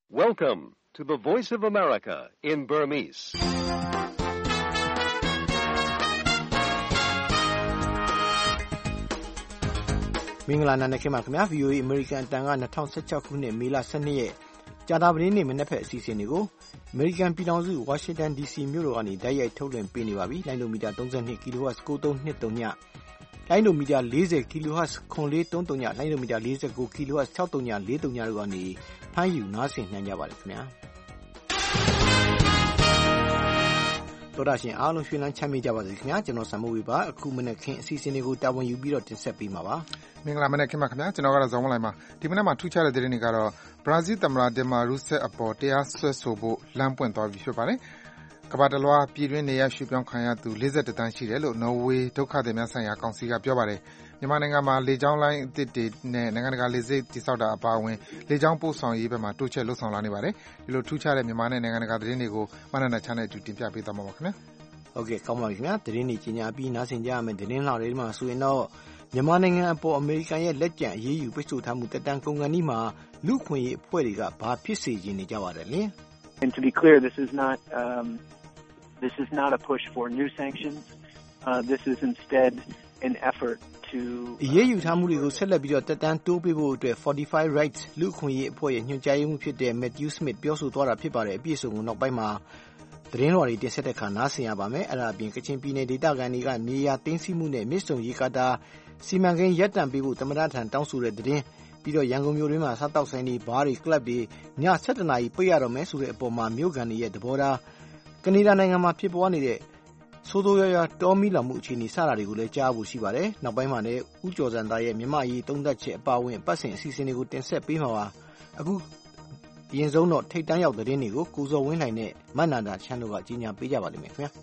Welcome to the Voice of America in Burmese. ။မင်္ဂလာနံနက်ခင်းပါခင်ဗျာ VOA American အတန်က2016ခုနှစ်မေလ12ရက်ကြာသပတေးနေ့မနက်ဖက်အစီအစဉ်တွေကို American ပြည်ထောင်စု Washington DC မြို့တော်ကနေတိုက်ရိုက်ထုတ်လွှင့်ပေးနေပါပြီ။လိုင်းဒိုမီတာ32 kHz 9323ည လိုင်းဒိုမီတာ40 kHz 9433ည လိုင်းဒိုမီတာ49 kHz 6343ညတို့ကနေဖမ်းယူနားဆင်နိုင်ကြပါတယ်ခင်ဗျာ။တော်တာရှင်အားလုံးရွှေလန်းချမ်းမြေ့ကြပါစေခင်ဗျာကျွန်တော်ဆမ်မိုးဝေပါအခုမနက်ခင်းအစီအစဉ်တွေကိုတာဝန်ယူပြီးတော့တင်ဆက်ပေးမှာပါမင်္ဂလာမနက်ခင်းပါခင်ဗျာကျွန်တော်ကတော့ဇော်မလိုက်ပါဒီမနက်မှာထူးခြားတဲ့သတင်းတွေကတော့ဘရာဇီးသမ္မတဒီမာရူဆက်အပေါ်တရားစွဲဆိုဖို့လမ်းပွင့်သွားပြီဖြစ်ပါတယ်ကမ္ဘာတလွှားပြည်တွင်းနေရရွှေ့ပြောင်းခံရသူ41တန်းရှိတယ်လို့နော်ဝေဒုက္ခသည်များဆိုင်ရာကောင်စီကပြောပါတယ်မြန်မာနိုင်ငံမှာလေကြောင်းလိုင်းအသစ်တွေနဲ့နိုင်ငံတကာလေဆိပ်တည်ဆောက်တာအပါအဝင်လေကြောင်းပို့ဆောင်ရေးဘက်မှာတိုးချဲ့လှုပ်ဆောင်လာနေပါတယ်ဒီလိုထူးခြားတဲ့မြန်မာနဲ့နိုင်ငံတကာသတင်းတွေကိုမနက်နဲ့ချမ်းတဲ့အတူတင်ပြပေးသွားမှာပါခင်ဗျာဟုတ်ကဲ့ကောင်းပါပြီခင်ဗျာသတင်းတွေကြီးညာပြီးနားဆင်ကြရမယ်သတင်းလှတွေမှာဆိုရင်တော့မြန်မာနိုင်ငံအပေါ်အမေရိကန်ရဲ့လက်ကျန်အရေးယူပိတ်ဆို့ထားမှုတက်တန်းကုန်ကန်ဒီမှာလူခွင့်ရေးအဖွဲ့တွေကဘာဖြစ်စေချင်နေကြပါတယ်လဲ And to be clear this is not a push for new sanctions this is instead an effort to အရေးယူထားမှုတွေကိုဆက်လက်ပြီးတော့တက်တန်းတိုးပေးဖို့အတွက်45 rights လူခွင့်ရေးအဖွဲ့ရဲ့ညွှန်ကြားရေးမှူးဖြစ်တဲ့ Matthew Smith ပြောဆိုသွားတာဖြစ်ပါတယ်အပြည့်အစုံကိုနောက်ပိုင်းမှာသတင်းတော်တွေတင်ဆက်တဲ့အခါနားဆင်ရပါမယ်။အဲ့ဒါအပြင်ကချင်ပြည်နယ်ဒေသခံတွေကနေရာသိမ်းဆည်းမှုနဲ့မြစ်ဆုံရေကာတာစီမံကိန်းရပ်တန့်ပေးဖို့သမ္မတထံတောင်းဆိုတဲ့သတင်းပြီးတော့ရန်ကုန်မြို့တွင်းမှာစားတောက်ဆိုင်တွေဘားတွေကလပ်တွေည7:00 နာရီပိတ်ရတော့မယ်ဆိုတဲ့အပေါ်မှာမြို့ကန်တွေရဲ့သဘောထားကနေဒါနိုင်ငံမှာဖြစ်ပွားနေတဲ့ဆိုးဆိုးရွားရွားတောမီလောင်မှုအခြေအနေစတာတွေကိုလည်းကြားဖို့ရှိပါတယ်။နောက်ပိုင်းမှာလည်းဦးကျော်စံသားရဲ့မြမအရေးသုံးသပ်ချက်အပါအဝင်အပတ်စဉ်အစီအစဉ်တွေကိုတင်ဆက်ပေးမှာပါ။အခုအရင်ဆုံးတော့ထိတ်တန်းရောက်သတင်းတွေကိုကိုဇော်ဝင်းလှိုင်နဲ့မနန္ဒာချမ်းတို့ကကြီးညာပေးကြပါလိမ့်မယ်ခင်ဗျာ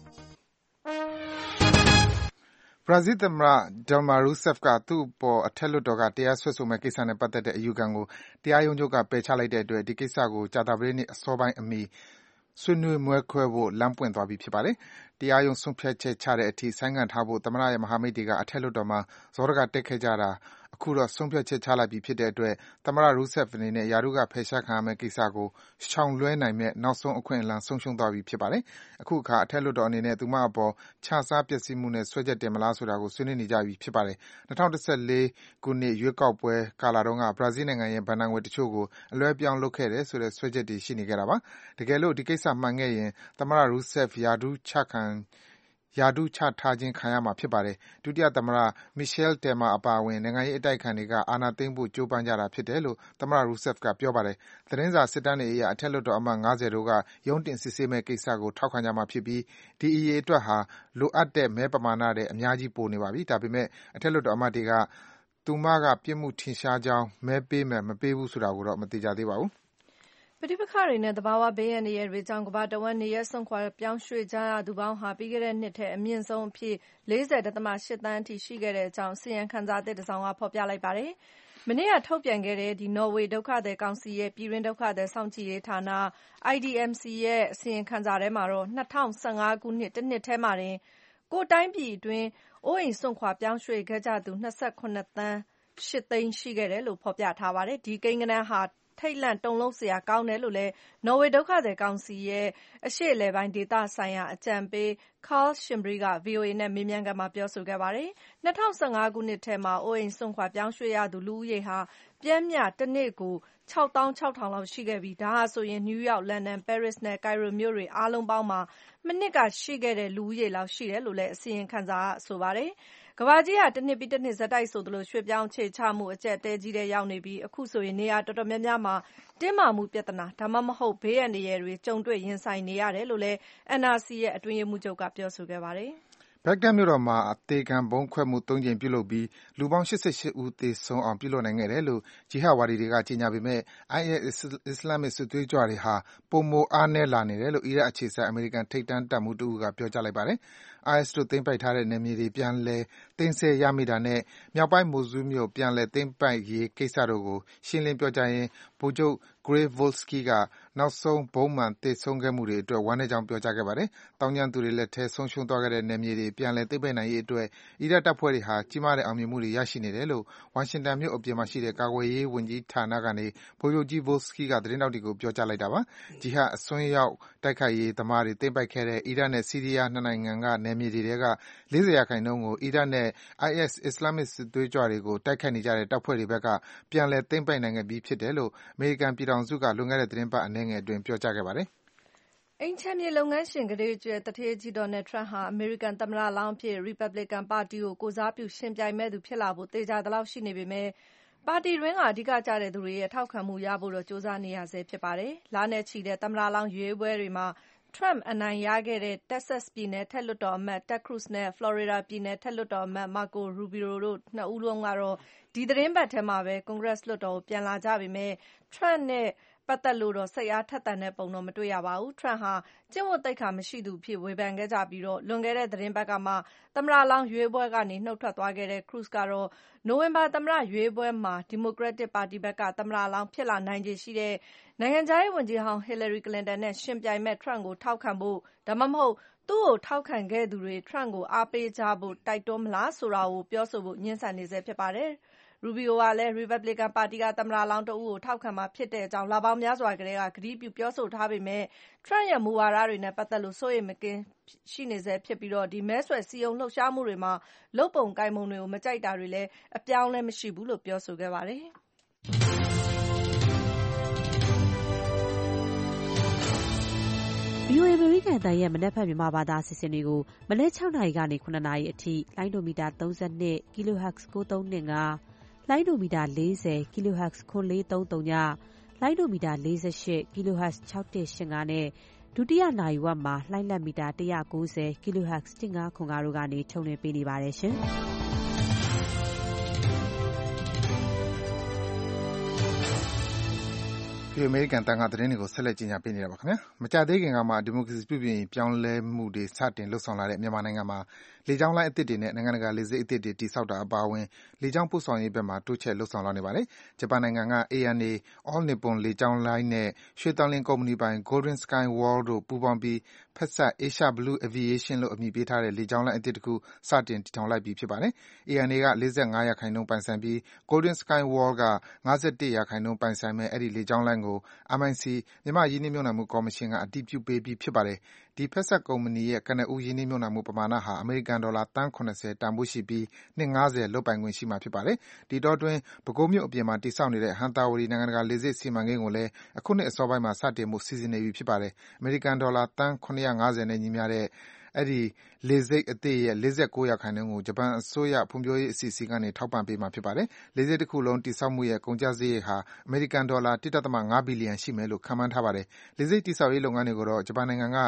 ဘရာဇီးသမ္မတဒီမာရူဆက်ဖ်ကသူ့အပေါ်အထက်လွှတ်တော်ကတရားစွဲဆိုမဲ့ကိစ္စနဲ့ပတ်သက်တဲ့အယူခံကိုတရားရုံးချုပ်ကပယ်ချလိုက်တဲ့အတွက်ဒီကိစ္စကိုကြာသပတေးနေ့အစောပိုင်းအမီဆွေးနွေးမွဲခွဲဖို့လမ်းပွင့်သွားပြီဖြစ်ပါတယ်။တရားရုံးဆုံးဖြတ်ချက်ချတဲ့အထိဆိုင်းငံ့ထားဖို့သမ္မတရဲ့မဟာမိတ်တွေကအထက်လွှတ်တော်မှာဇောရကတက်ခဲ့ကြတာအခုတော့ဆုံးဖြတ်ချက်ချလိုက်ပြီဖြစ်တဲ့အတွက်သမ္မတရူဆက်ဖ်အနေနဲ့ယာရုကဖယ်ရှားခံရမယ့်ကိစ္စကိုရှောင်လွှဲနိုင်မဲ့နောက်ဆုံးအခွင့်အလမ်းဆုံးရှုံးသွားပြီဖြစ်ပါတယ်။အခုအခါအထက်လွှတ်တော်အနေနဲ့သူမအပေါ်ခြစားပျက်စီးမှုနဲ့စွဲချက်တင်မလားဆိုတာကိုဆွေးနွေးနေကြပြီဖြစ်ပါတယ်။2014ခုနှစ်ရွေးကောက်ပွဲကာလတုန်းကဘရာဇီးနိုင်ငံရဲ့ဘဏ္ဍာငွေတချို့ကိုအလွှဲပြောင်းလုပ်ခဲ့တယ်ဆိုတဲ့စွဲချက်တွေရှိနေခဲ့တာပါ။တကယ်လို့ဒီကိစ္စမှန်ခဲ့ရင်သမ္မတရူဆက်ဖ်ယာဒူးချထားခြင်းခံရမှာဖြစ်ပါတယ်။ဒုတိယသမ္မတ Michel Temer အပါအဝင်နိုင်ငံရေးအတိုက်အခံတွေကအာဏာသိမ်းဖို့ကြိုးပမ်းကြတာဖြစ်တယ်လို့သမ္မတရူဆက်ဖ်ကပြောပါတယ်။သတင်းစာစစ်တမ်းတွေအရအထက်လွှတ်တော်အမတ်50တို့ကရုံးတင်စစ်ဆေးမယ့်ကိစ္စကိုထောက်ခံကြမှာဖြစ်ပြီးဒီအရေးအတွက်ဟာလိုအပ်တဲ့မဲပမာဏထက်အများကြီးပိုနေပါပြီ။ဒါပေမဲ့အထက်လွှတ်တော်အမတ်တွေကသူမကပြစ်မှုထင်ရှားကြောင်းမဲပေးမယ်မပေးဘူးဆိုတာကိုတော့မသေချာသေးပါဘူး။ပဋိပက္ခတွေနဲ့သဘာဝဘေးအန္တရာယ်တွေကြောင့်ကမ္ဘာတဝန်းနေရပ်စွန့်ခွာပြောင်းရွှေ့ကြရသူပေါင်းဟာပြီးခဲ့တဲ့နှစ်ထဲအမြင့်ဆုံးအဖြစ် 40.8 သန်းအထိရှိခဲ့တဲ့အကြောင်းအစီရင်ခံစာသစ်တစ်စောင်ကဖော်ပြလိုက်ပါတယ်။မနေ့ကထုတ်ပြန်ခဲ့တဲ့နော်ဝေဒုက္ခသည်ကောင်စီရဲ့ပြည်တွင်းဒုက္ခသည်စောင့်ကြည့်ရေးဌာန IDMC ရဲ့အစီရင်ခံစာထဲမှာတော့2015ခုနှစ်တစ်နှစ်ထဲမှာတင်ကိုယ့်တိုင်းပြည်အတွင်းအိုးအိမ်စွန့်ခွာပြောင်းရွှေ့ခဲ့ကြသူ28သန်း8သိန်းရှိခဲ့တယ်လို့ဖော်ပြထားပါတယ်။ဒီကိန်းဂဏန်းဟာထိတ်လန့်တုန်လှုပ်စရာကောင်းတယ်လို့လည်းနော်ဝေဒုက္ခသည်ကောင်စီရဲ့အရှေ့အလယ်ပိုင်းဒေသဆိုင်ရာအကြံပေး Carl Schimbrick က VOA နဲ့မေးမြန်းခန်းမှာပြောဆိုခဲ့ပါတယ်။2015ခုနှစ်ထဲမှာအိုးအိမ်စွန့်ခွာပြောင်းရွှေ့ရသူလူဦးရေဟာပျမ်းမျှတစ်နေ့ကို66000လောက်ရှိခဲ့ပြီးဒါဟာဆိုရင်နယူးယောက်၊လန်ဒန်၊ပဲရစ်နဲ့ကိုင်ရိုမြို့တွေအားလုံးပေါင်းမှာမနှစ်ကရှိခဲ့တဲ့လူဦးရေလောက်ရှိတယ်လို့လည်းအစီရင်ခံစာကဆိုပါတယ်။ကမ္ဘာကြီးဟာတစ်နှစ်ပြီးတစ်နှစ်ဆက်တိုက်ဆိုသလိုရွှေ့ပြောင်းအခြေချမှုအကျပ်အတည်းကြီးထဲရောက်နေပြီးအခုဆိုရင်နေရာတော်တော်များများမှာတင်းမာမှုပြဿနာဒါမှမဟုတ်ဘေးအန္တရာယ်တွေကြုံတွေ့ရင်ဆိုင်နေရတယ်လို့လည်း NRC ရဲ့အတွင်းရေးမှူးချုပ်ကပြောဆိုခဲ့ပါတယ်။ဘဂ္ဂဒက်မြို့တော်မှာအသေခံဗုံးခွဲမှု3ကြိမ်ပြုလုပ်ပြီးလူပေါင်း88ဦးသေဆုံးအောင်ပြုလုပ်နိုင်ခဲ့တယ်လို့ဂျီဟတ်ဝါဒီတွေကကြေညာပေမဲ့ IS အစ္စလာမ်စစ်သွေးကြွတွေဟာပိုမိုအားနည်းလာနေတယ်လို့အီရတ်အခြေစိုက်အမေရိကန်ထိပ်တန်းတပ်မှူးတဦးကပြောကြားလိုက်ပါတယ်။ IS တို့သိမ်းပိုက်ထားတဲ့နယ်မြေတွေပြန်လည်သိမ်းဆည်းရမိတာနဲ့မြောက်ပိုင်းမိုဆူးမြို့ပြန်လည်သိမ်းပိုက်ရေးကိစ္စတို့ကိုရှင်းလင်းပြောကြားရင်းဗိုလ်ချုပ် Gray Volsky ကနောက်ဆုံးဗုံးမှန်သေဆုံးခဲ့မှုတွေအတွက်ဝမ်းနည်းကြောင်းပြောကြားခဲ့ပါတယ်။သောင်းကျန်းသူတွေလက်ထဲဆုံးရှုံးသွားခဲ့တဲ့နယ်မြေတွေပြန်လည်သိမ်းပိုက်နိုင်ရေးအတွက်အီရတ်တပ်ဖွဲ့တွေဟာကြီးမားတဲ့အောင်မြင်မှုတွေရရှိနေတယ်လို့ဝါရှင်တန်မြို့အပြင်မှာရှိတဲ့ကာကွယ်ရေးဝန်ကြီးဌာနကနေဗိုလ်ချုပ်ကြီး Volsky ကသတင်းထောက်တွေကိုပြောကြားလိုက်တာပါ။ဂျီဟတ်အစွန်းရောက်တိုက်ခိုက်ရေးသမားတွေသိမ်းပိုက်ခဲ့တဲ့အီရတ်နဲ့ဆီးရီးယားနှစ်နိုင်ငံကနယ်မြေတွေထဲက40%ကိုအီရတ်နဲ့ IS အစ္စလာမ်စစ်သွေးကြွတွေကိုတိုက်ခိုက်နေကြတဲ့တပ်ဖွဲ့တွေဘက်ကပြန်လည်သိမ်းပိုက်နိုင်ခဲ့ပြီးဖြစ်တယ်လို့အမေရိကန်ပြည်ထောင်စုကလွန်ခဲ့တဲ့သီတင်းပတ်အနည်းငယ်အတွင်းပြောကြားခဲ့ပါတယ်။အိမ်ခြံမြေလုပ်ငန်းရှင်ကုဋေကြွယ်သူဌေးကြီး Donald Trump ဟာအမေရိကန်သမ္မတလောင်းအဖြစ် Republican ပါတီကိုကိုယ်စားပြုယှဉ်ပြိုင်မယ့်သူဖြစ်လာဖို့သေချာသလောက်ရှိနေပေမယ့်ပါတီတွင်းကအဓိကကျတဲ့သူတွေရဲ့ထောက်ခံမှုရဖို့တော့ကြိုးစားနေရဆဲဖြစ်ပါတယ်။လနဲ့ချီတဲ့သမ္မတလောင်းရွေးပွဲတွေမှာ Trump အနိုင်ရခဲ့တဲ့ Texas ပြည်နယ်အထက်လွှတ်တော်အမတ် Ted Cruz နဲ့ Florida ပြည်နယ်အထက်လွှတ်တော်အမတ် Marco Rubio တို့နှစ်ဦးလုံးကတော့ဒီသီတင်းပတ်ထဲမှာပဲ Congress လွှတ်တော်ကိုပြန်လာကြပေမယ့် Trump နဲ့ပတ်သက်လို့တော့စိတ်အားထက်သန်တဲ့ပုံတော့မတွေ့ရပါဘူး။ Trump ဟာကျင့်ဝတ်သိက္ခာမရှိသူအဖြစ်ဝေဖန်ခဲ့ကြပြီးလွန်ခဲ့တဲ့သီတင်းပတ်ကမှသမ္မတလောင်းရွေးပွဲကနေနှုတ်ထွက်သွားခဲ့တဲ့ Cruz ကတော့နိုဝင်ဘာသမ္မတရွေးပွဲမှာဒီမိုကရက်တစ်ပါတီဘက်ကသမ္မတလောင်းဖြစ်လာနိုင်ခြေရှိတဲ့နိုင်ငံခြားရေးဝန်ကြီးဟောင်း Hillary Clinton နဲ့ယှဉ်ပြိုင်မယ့် Trump ကိုထောက်ခံဖို့ဒါမှမဟုတ်သူ့ကိုထောက်ခံခဲ့သူတွေ Trump ကိုအားပေးကြဖို့တိုက်တွန်းမလားဆိုတာကိုပြောဆိုဖို့ငြင်းဆန်နေဆဲဖြစ်ပါတယ်။ Rubio ကလည်း Republican ပါတီကသမ္မတလောင်းတဦးကိုထောက်ခံမှာဖြစ်ကြောင်းလပေါင်းများစွာကတည်းကကတိပြုပြောဆိုထားပေမယ့် Trump ရဲ့မူဝါဒတွေနဲ့ပတ်သက်လို့စိုးရိမ်မကင်းရှိနေဆဲဖြစ်ပြီးမဲဆွယ်စည်းရုံးလှုပ်ရှားမှုတွေမှာလုပ်ပုံကိုင်ပုံတွေကိုမကြိုက်တာတွေလည်းအပြောင်းအလဲမရှိဘူးလို့ပြောဆိုခဲ့ပါတယ်။ VOA အမေရိကန်အသံရဲ့မနက်ဖြန်မြန်မာဘာသာအစီအစဉ်တွေကိုမနက်6နာရီကနေ9နာရီအထိလိုင်းဒိုမီတာ32 kHz 9325လိုင်းဒိုမီတာ40 kHz 9430ညလိုင်းဒိုမီတာ48 kHz 6185နဲ့ဒုတိယနာရီဝက်မှာလိုင်းလက်မီတာ190 kHz 1505တို့ကနေထုတ်လွှင့်ပေးနေပါတယ်ရှင်။ဒီအမေရိကန်တန်ခါသတင်းတွေကိုဆက်လက်ကြီးညာပေးနေတာပါခင်ဗျာမကြသေးခင်ကမှဒီမိုကရေစီပြုပြင်ပြောင်းလဲမှုတွေစတင်လှုပ်ဆောင်လာတဲ့မြန်မာနိုင်ငံမှာလေကြောင်းလိုင်းအသစ်တွေနဲ့နိုင်ငံတကာလေဆိပ်အသစ်တွေတည်ဆောက်တာအပါအဝင်လေကြောင်းပို့ဆောင်ရေးဘက်မှာတိုးချဲ့လှုပ်ဆောင်လာနေပါတယ်ဂျပန်နိုင်ငံက ANA All Nippon လေကြောင်းလိုင်းနဲ့ရွှေသန်လင်းကုမ္ပဏီပိုင် Golden Sky World တို့ပူးပေါင်းပြီးဖက်စပ် Asia Blue Aviation လို့အမည်ပေးထားတဲ့လေကြောင်းလိုင်းအသစ်တခုစတင်တည်ထောင်လိုက်ပြီဖြစ်ပါတယ် ANA က 45% ပိုင်ဆိုင်ပြီး Golden Sky World က 51% ပိုင်ဆိုင်မဲ့အဲဒီလေကြောင်းလိုင်းကိုMIC မြန်မာ့ရင်းနှီးမြှုပ်နှံမှုကော်မရှင်ကအတည်ပြုပေးပြီးဖြစ်ပါတယ်ဒီဖက်စပ်ကုမ္ပဏီရဲ့ကနဦးရင်းနှီးမြှုပ်နှံမှုပမာဏဟာအမေရိကန်ဒေါ်လာသန်း80တန်ဖိုးရှိပြီးနှစ်90လုပ်ပိုင်ခွင့်ရှိမှာဖြစ်ပါတယ်ဒီတော့တွင်ပဲခူးမြို့အပြင်မှာတည်ဆောက်နေတဲ့ဟန်တာဝတီနိုင်ငံတကာလေဆိပ်စီမံကိန်းကိုလည်းအခုနှစ်အစောပိုင်းမှာစတင်မှုစီစဉ်နေပြီဖြစ်ပါတယ်အမေရိကန်ဒေါ်လာသန်း950နဲ့ညီမျှတဲ့အဲဒီလေဆိပ်အသစ်ရဲ့ 49% ကိုဂျပန်အစိုးရဖွံ့ဖြိုးရေးအစီအစဉ်ကနေထောက်ပံ့ပေးမှာဖြစ်ပါတယ်။လေဆိပ်တစ်ခုလုံးတည်ဆောက်မှုရဲ့ကုန်ကျစရိတ်ဟာအမေရိကန်ဒေါ်လာ 1.5 ဘီလီယံရှိမယ်လို့ခန့်မှန်းထားပါတယ်။လေဆိပ်တည်ဆောက်ရေးလုပ်ငန်းတွေကိုတော့ဂျပန်နိုင်ငံက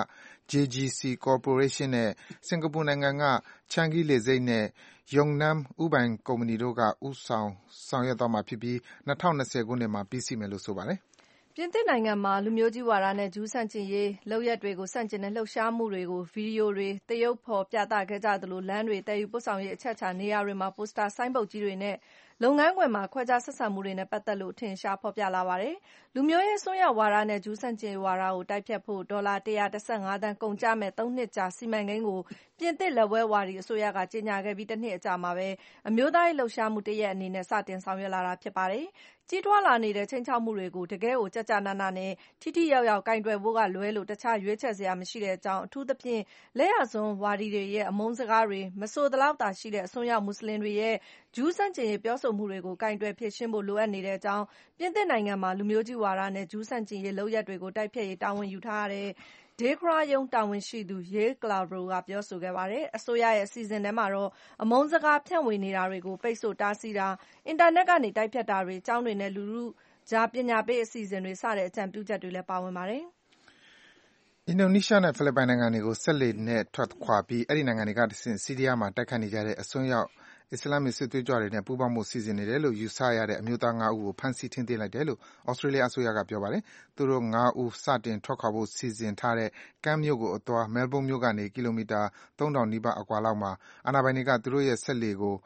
JGC Corporation နဲ့စင်ကာပူနိုင်ငံက Changi လေဆိပ်နဲ့ Yongnam ဦးပိုင်ကုမ္ပဏီတို့ကဦးဆောင်ဆောင်ရွက်သွားမှာဖြစ်ပြီး2020ခုနှစ်မှာပြီးစီးမယ်လို့ဆိုပါတယ်။ပြင်သစ်နိုင်ငံမှာလူမျိုးကြီးဝါဒနဲ့ဂျူးဆန့်ကျင်ရေးလုပ်ရပ်တွေကိုဆန့်ကျင်တဲ့လှုပ်ရှားမှုတွေကိုဗီဒီယိုတွေသရုပ်ဖော်ပြသခဲ့ကြသလိုလမ်းတွေသယ်ယူပို့ဆောင်ရေးအချက်အခြာနေရာတွေမှာပိုစတာဆိုင်းဘုတ်ကြီးတွေနဲ့လုပ်ငန်းခွင်မှာခွဲခြားဆက်ဆံမှုတွေနဲ့ပတ်သက်လို့ထင်ရှားဖော်ပြလာပါတယ်။လူမျိုးရေးအစွန်းရောက်ဝါဒနဲ့ဂျူးဆန့်ကျင်ရေးဝါဒကိုတိုက်ဖျက်ဖို့ဒေါ်လာ115သန်းကုန်ကျမဲ့3နှစ်ကြာစီမံကိန်းကိုပြင်သစ်လက်ဝဲဝါဒီအစိုးရကကြေညာခဲ့ပြီးတစ်နှစ်အကြာမှာပဲအမျိုးသားရေးလှုပ်ရှားမှုတစ်ရပ်အနေနဲ့စတင်ဆောင်ရွက်လာတာဖြစ်ပါတယ်။ကြီးထွားလာနေတဲ့ခြိမ်းခြောက်မှုတွေကိုတကယ့်ကိုကြကြနနနဲ့ထိထိရောက်ရောက်ကိုင်တွယ်ဖို့ကလွဲလို့တခြားရွေးချယ်စရာမရှိကြောင်းအထူးသဖြင့်လက်ယာစွန်းဝါဒီတွေရဲ့အမုန်းစကားတွေမဆိုသလောက်သာရှိတဲ့အစွန်းရောက်မွတ်ဆလင်တွေရဲ့ဂျူးဆန့်ကျင်ရေးပြောဆိုမှုတွေကိုကိုင်တွယ်ဖြေရှင်းဖို့လိုအပ်နေကြောင်းပြင်သစ်နိုင်ငံမှာလူမျိုးကြီးဝါဒနဲ့ဂျူးဆန့်ကျင်ရေးလုပ်ရပ်တွေကိုတိုက်ဖျက်ရေးတာဝန်ယူထားရတဲ့Decra ရုံးတာဝန်ရှိသူ Yael Clavero ကပြောဆိုခဲ့ပါတယ်။အစိုးရရဲ့အစီအစဉ်ထဲမှာတော့အမုန်းစကားဖြန့်ဝေနေတာတွေကိုပိတ်ဆို့တားဆီးတာအင်တာနက်ကနေတိုက်ဖျက်တာတွေကျောင်းတွေနဲ့လူထုကြားပညာပေးအစီအစဉ်တွေစတဲ့အကြံပြုချက်တွေလည်းပါဝင်ပါတယ်အင်ဒိုနီးရှားနဲ့ဖိလစ်ပိုင်နိုင်ငံတွေကိုစက်လှေနဲ့ထွက်ခွာပြီးအဲဒီနိုင်ငံတွေကတဆင့်ဆီးရီးယားမှာတိုက်ခိုက်နေကြတဲ့အစွန်းရောက်အစ္စလာမ်စစ်သွေးကြွတွေနဲ့ပူးပေါင်းမှုစီစဉ်နေတယ်လို့ယူဆရတဲ့အမျိုးသား5ဦးကိုဖမ်းဆီးထိန်းသိမ်းလိုက်တယ်လို့ဩစတြေးလျအစိုးရကပြောပါတယ်။သူတို့5ဦးစတင်ထွက်ခွာဖို့စီစဉ်ထားတဲ့ကမ်းမြို့ကိုအသွားမဲလ်ဘုန်းမြို့ကနေကီလိုမီတာ3000နီးပါးအကွာလောက်မှာအာဏာပိုင်တွေကသူတို့ရဲ့စက်လှေကိုဖ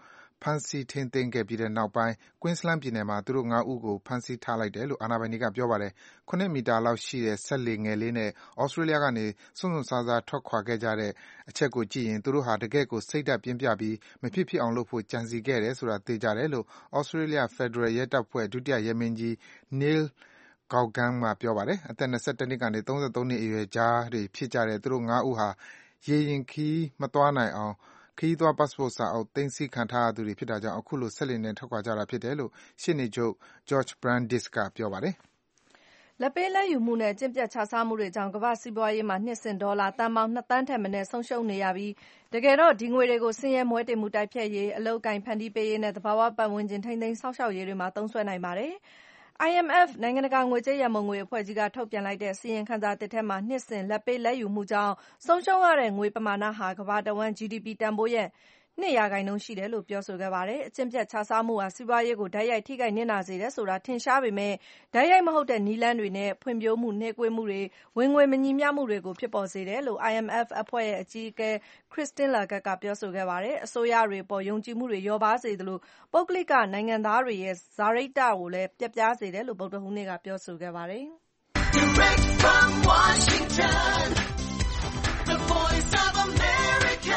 ဖမ်းဆီးထိန်းသိမ်းခဲ့ပြီးတဲ့နောက်ပိုင်း Queensland ပြည်နယ်မှာ သူတို့ ၅ ဦးကို ဖမ်းဆီးထားလိုက်တယ်လို့ အာဏာပိုင်တွေက ပြောပါတယ်။ 7 မီတာလောက်ရှိတဲ့ စက်လှေငယ်လေးနဲ့ Australia ကနေ စွန့်စွန့်စားစား ထွက်ခွာခဲ့ကြတဲ့အချက်ကိုကြည့်ရင် သူတို့ဟာ တကယ့်ကို စိတ်ဓါတ်ပြင်းပြပြီး မဖြစ်ဖြစ်အောင်လုပ်ဖို့ ကြံစည်ခဲ့တယ်ဆိုတာ သေချာတယ်လို့ Australia ဖက်ဒရယ်ရဲတပ်ဖွဲ့ ဒုတိယရဲမင်းကြီး Neil Vaughan က ပြောပါတယ်။ အသက် ၂၁ နှစ်ကနေ ၃၃ နှစ်အရွယ်ကြားတွေဖြစ်ကြတဲ့ သူတို့ ၅ ဦးဟာ ရေယာဉ်ခရီးမသွားနိုင်အောင် ခရီးသွား Passport စာအုပ် သိမ်းဆည်းခံထားရသူတွေဖြစ်တာကြောင့် အခုလို စက်လှေနဲ့ ထွက်ခွာကြတာဖြစ်တယ်လို့ ရှေ့နေချုပ် George Brandis က ပြောပါတယ်။လာဘ်ပေးလာဘ်ယူမှုနဲ့ အကျင့်ပျက်ခြစားမှုတွေကြောင့် ကမ္ဘာ့စီးပွားရေးမှာ နှစ်စဉ်ဒေါ်လာသန်းပေါင်း ၂ သန်းထက်မနည်း ဆုံးရှုံးနေရပြီး တကယ်တော့ ဒီငွေတွေကို ဆင်းရဲမွဲတေမှုတိုက်ဖျက်ရေး၊ အလုပ်အကိုင်ဖန်တီးပေးရေးနဲ့ သဘာဝပတ်ဝန်းကျင် ထိန်းသိမ်းစောင့်ရှောက်ရေးတွေမှာ သုံးစွဲနိုင်ပါတယ်။ IMF နိုင်ငံတကာငွေကြေးရန်ပုံငွေအဖွဲ့ကြီးက ထုတ်ပြန်လိုက်တဲ့ အစီရင်ခံစာသစ်ထဲမှာ နှစ်စဉ်လာဘ်ပေးလာဘ်ယူမှုကြောင့် ဆုံးရှုံးရတဲ့ငွေပမာဏဟာ ကမ္ဘာတဝန်း GDP တန်ဖိုးရဲ့ 2% ရှိတယ်လို့ ပြောဆိုခဲ့ပါတယ်။ အကျင့်ပျက်ခြစားမှုဟာ စီးပွားရေးကို တိုက်ရိုက်ထိခိုက်နစ်နာစေတယ်ဆိုတာ ထင်ရှားပေမဲ့ တိုက်ရိုက်မဟုတ်တဲ့နည်းလမ်းတွေနဲ့ ဖွံ့ဖြိုးမှုနှေးကွေးမှုတွေ၊ ဝင်ငွေမညီမျှမှုတွေကို ဖြစ်ပေါ်စေတယ်လို့ IMF အဖွဲ့ရဲ့အကြီးအကဲ Christine Lagarde က ပြောဆိုခဲ့ပါတယ်။ အစိုးရတွေအပေါ် ယုံကြည်မှုတွေ လျော့ပါးစေသလို ပုဂ္ဂလိကနိုင်ငံသားတွေရဲ့ စာရိတ္တကိုလည်း ပျက်ပြားစေတယ်လို့ ဗုဒ္ဓဟူးနေ့က ပြောဆိုခဲ့ပါတယ်။ Direct from Washington, the voice of America,